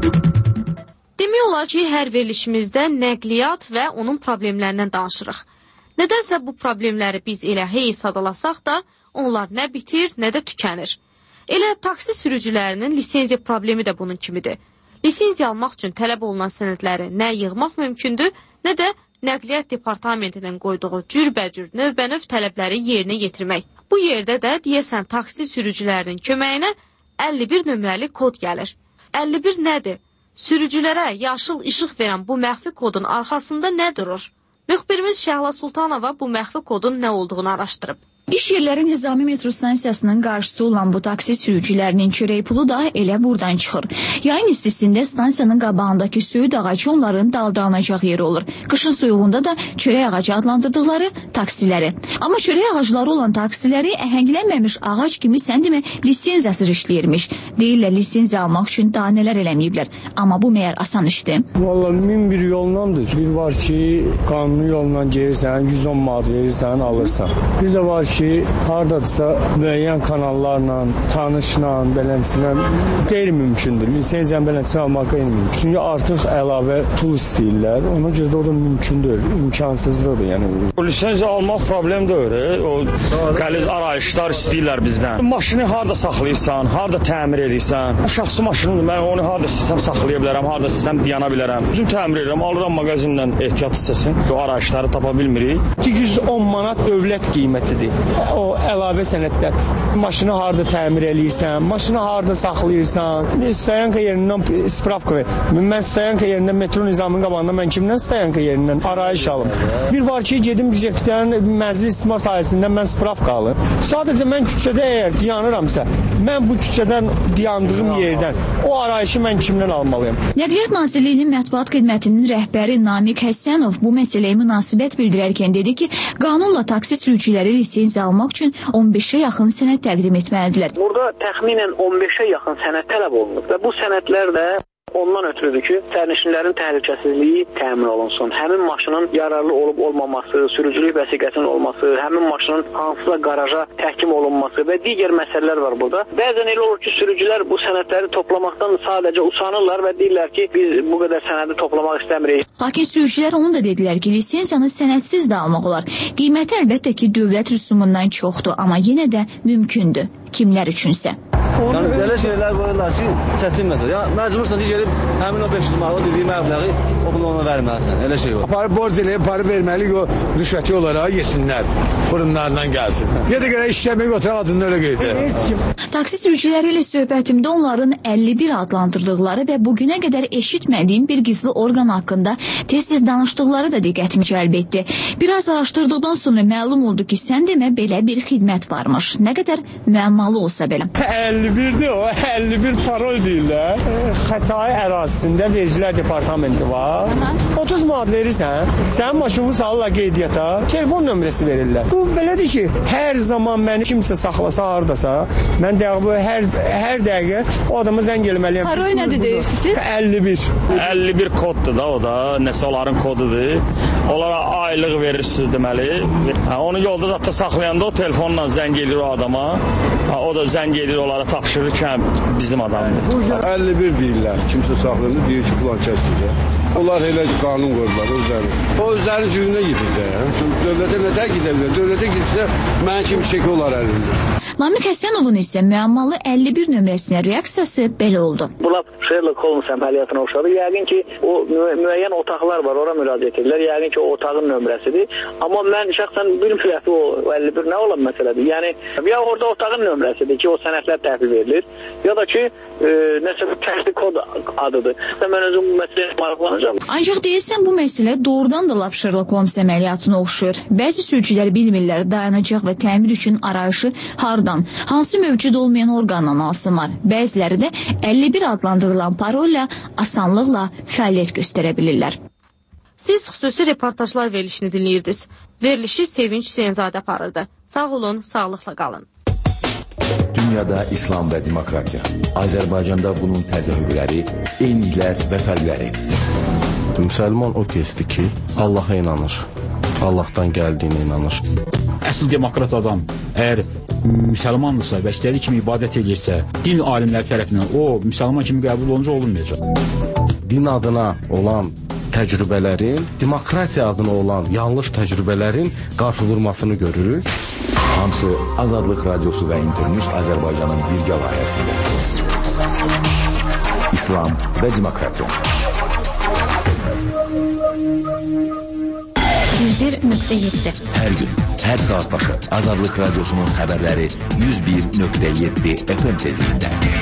Demək olar ki, hər verilişimizdə nəqliyyat və onun problemlərindən danışırıq. Nədənsə bu problemləri biz elə hey sadalasaq da, onlar nə bitir, nə də tükənir. Elə taksi sürücülərinin lisenziya problemi də bunun kimidir. Lisenziya almaq üçün tələb olunan sənədləri nə yığmaq mümkündür, nə də Nəqliyyat Departamentinin qoyduğu cürbəcür növbənöv tələbləri yerinə yetirmək. Bu yerdə də deyəsən taksi sürücülərinin köməyinə əlli bir nömrəli kod gəlir. əlli bir nədir? Sürücülərə yaşıl işıq verən bu məxfi kodun arxasında nə durur? Müxbirimiz Şəhla Sultanova bu məxfi kodun nə olduğunu araşdırıb. İş yerləri Nizami metro stansiyasının qarşısı olan bu taksi sürücülərinin çörək pulu da elə buradan çıxır. Yayın istisində stansiyanın qabağındakı söyüd ağacı onların daldalınacaq yeri olur. Qışın soyuğunda da çörək ağacı adlandırdıqları taksiləri. Amma çörək ağacları olan taksiləri əhənglənməmiş ağac kimi sən demə lisenziyasız işləyirmiş. Deyirlər lisenziya almaq üçün daha nələr eləməyiblər. Amma bu məyər asan işdir. Vallahi min bir yollandır. Bir var ki, qanuni yolla gelirsən, yüz on manat verirsən, alırsan. Bir də var ki, ki, haradadırsa müəyyən kanallarla, tanışla, beləntisinə qeyri-mümkündür. Lisenziyanın beləntisini almaq qeyri-mümkün. Çünki artıq əlavə pul istəyirlər. Ona görə də o da mümkündür, imkansızlıqdır. Yəni. O lisenziya almaq problem deyil. O qəliz arayışlar istəyirlər bizdən. Maşını harada saxlayırsan, harada təmir edirsən. Şəxsi maşınımdır, mən onu harada istəsəm saxlaya bilərəm, harada istəsəm dayana bilərəm. Üzüm təmir edirəm, alıram mağazindən ehtiyat hissəsini. O arayışları tapa bilmirik. yüz on manat dövlət qiymətidir. O əlavə sənədlər. Maşını harada təmir eləyirsən, maşını harada saxlayırsan. Stayanka yerindən spravka ver. Mən stayanka yerindən metro nizamının qabağında mən kimdən stayanka yerindən arayış alım. Bir var ki, gedim bizəkdən mənzil istismar sahəsindən mən spravka alım. Sadəcə mən küçədə əgər dayanıramsa, mən bu küçədən dayandığım yerdən o arayışı mən kimdən almalıyım? Nəqliyyat Nazirliyinin mətbuat xidmətinin rəhbəri Namiq Həsənov bu məsələyə münasibət bildirərkən dedi ki, qanunla taksi sürücüləri lisenziya almaq üçün on beşə yaxın sənəd təqdim etməlidirlər. Burada təxminən on beşə yaxın sənəd tələb olunub və bu sənədlər də ondan ötürüdür ki, sərnişinlərin təhlükəsizliyi təmin olunsun. Həmin maşının yararlı olub olmaması, sürücülük vəsiqəsinin olması, həmin maşının hansısa qaraja təhkim olunması və digər məsələlər var burada. Bəzən elə olur ki, sürücülər bu sənədləri toplamaqdan sadəcə usanırlar və deyirlər ki, biz bu qədər sənədi toplamaq istəmirik. Lakin sürücülər onu da dedilər ki, lisenziyanı sənədsiz də almaq olar. Qiyməti əlbəttə ki, dövlət rüsumundan çoxdur, amma yenə də mümkündür. Kimlər üçünsə. Yəni belə şeylər qoyurlar ki, çətin məsələ. Ya məcbursan ki, gedib həmin o beş yüz manat dediyi məbləği o bunu ona verməlisən. Elə şey olur. Aparıb borc eləyib, parı verməli o rüşvəti olaraq yesinlər. Burunlarından gəlsin. Ya da görə işləmək oturaq adını öyle qeydi. Taksi sürücüləri ilə söhbətimdə onların əlli bir adlandırdıqları və bugünə qədər eşitmədiyim bir gizli orqan haqqında tez-tez danışdıqları da diqqətimi cəlb etdi. Biraz araşdırdıqdan sonra məlum oldu ki, sən demə belə bir xidmət varmış. Nə qədər müəmmalı olsa belə. əlli birdir o, əlli bir parol deyirlər. Xətai ərazisində vergilər departamenti var. otuz manat verirsən, sən maşını salırlar qeydiyyata, telefon nömrəsi verirlər. Bu belədir ki, hər zaman məni kimsə saxlasa hardasa, mən dəqiqə hər hər dəqiqə o adama zəng eləməliyəm. Parol nədir deyirsiniz? əlli bir. əlli bir koddur da o da, nəsə onların kodudur. Onlara aylıq verirsiniz deməli. Ha, onu yolda zətdə saxlayanda o telefonla zəng edir o adama. Ha, o da zəng edir onlara tapşırır ki, bizim adamdır. əlli bir deyirlər. Kimsə saxlayanda deyir ki, filan kəsdir. Onlar elə qanun qoyurlar özləri. O özlərinin cürünə gedir də. Çünki dövlətə nətər gedə bilər? Dövlətə gitsə mənim kimi çeki olar əlində. Namiq Həsənovun isə müəmmalı əlli bir nömrəsinə reaksiyası belə oldu. Bunlar Sherlock Holmes əməliyyatına oxşadı. Yəqin ki, o müəyyən otaqlar var, ora müraciət edirlər. Yəqin ki, o otağın nömrəsidir. Amma mən şəxsən bilmirəm ki, o əlli bir nə olan məsələdir. Yəni, ya orada otağın nömrəsidir ki, o sənədlər təhvil verilir, ya da ki, e, nəsə bir təşkil kod adıdır. Mən özüm bu məsələyə maraqlanacağım. Ancaq deyilsən, bu məsələ doğrudan da lap Sherlock Holmes əməliyyatına oxşur. Bəzi sürücülər bilmirlər dayanacaq və təmir üçün arayışı hardan, hansı mövcud olmayan orqandan alsınlar. Bəziləri də əlli bir adlandırılan parolla asanlıqla fəaliyyət göstərə bilirlər. Siz xüsusi reportajlar verilişini dinləyirdiniz. Verilişi Sevinç Hüseynzadə aparırdı. Sağ olun, sağlıqla qalın. Dünyada İslam və demokratiya. Azərbaycanda bunun təzahürləri, eyniliklər və fərqləri. Müsəlman o kəsdir ki, Allaha inanır. Allahdan gəldiyinə inanır. Əsl demokrat adam əgər müsəlmandırsa və istədiyi kimi ibadət edirsə, din alimləri tərəfindən o müsəlman kimi qəbul olunca olunmayacaq. Din adına olan təcrübələrin, demokratiya adına olan yanlış təcrübələrin qarşı vurmasını görürük. Hamısı Azadlıq Radiosu və İnternews Azərbaycanın birgə layihəsində. İslam və demokratiya. yüz bir nöqtə yeddi. Hər gün, hər saat başı Azadlıq Radiosunun xəbərləri yüz bir nöqtə yeddi F M tezliyində.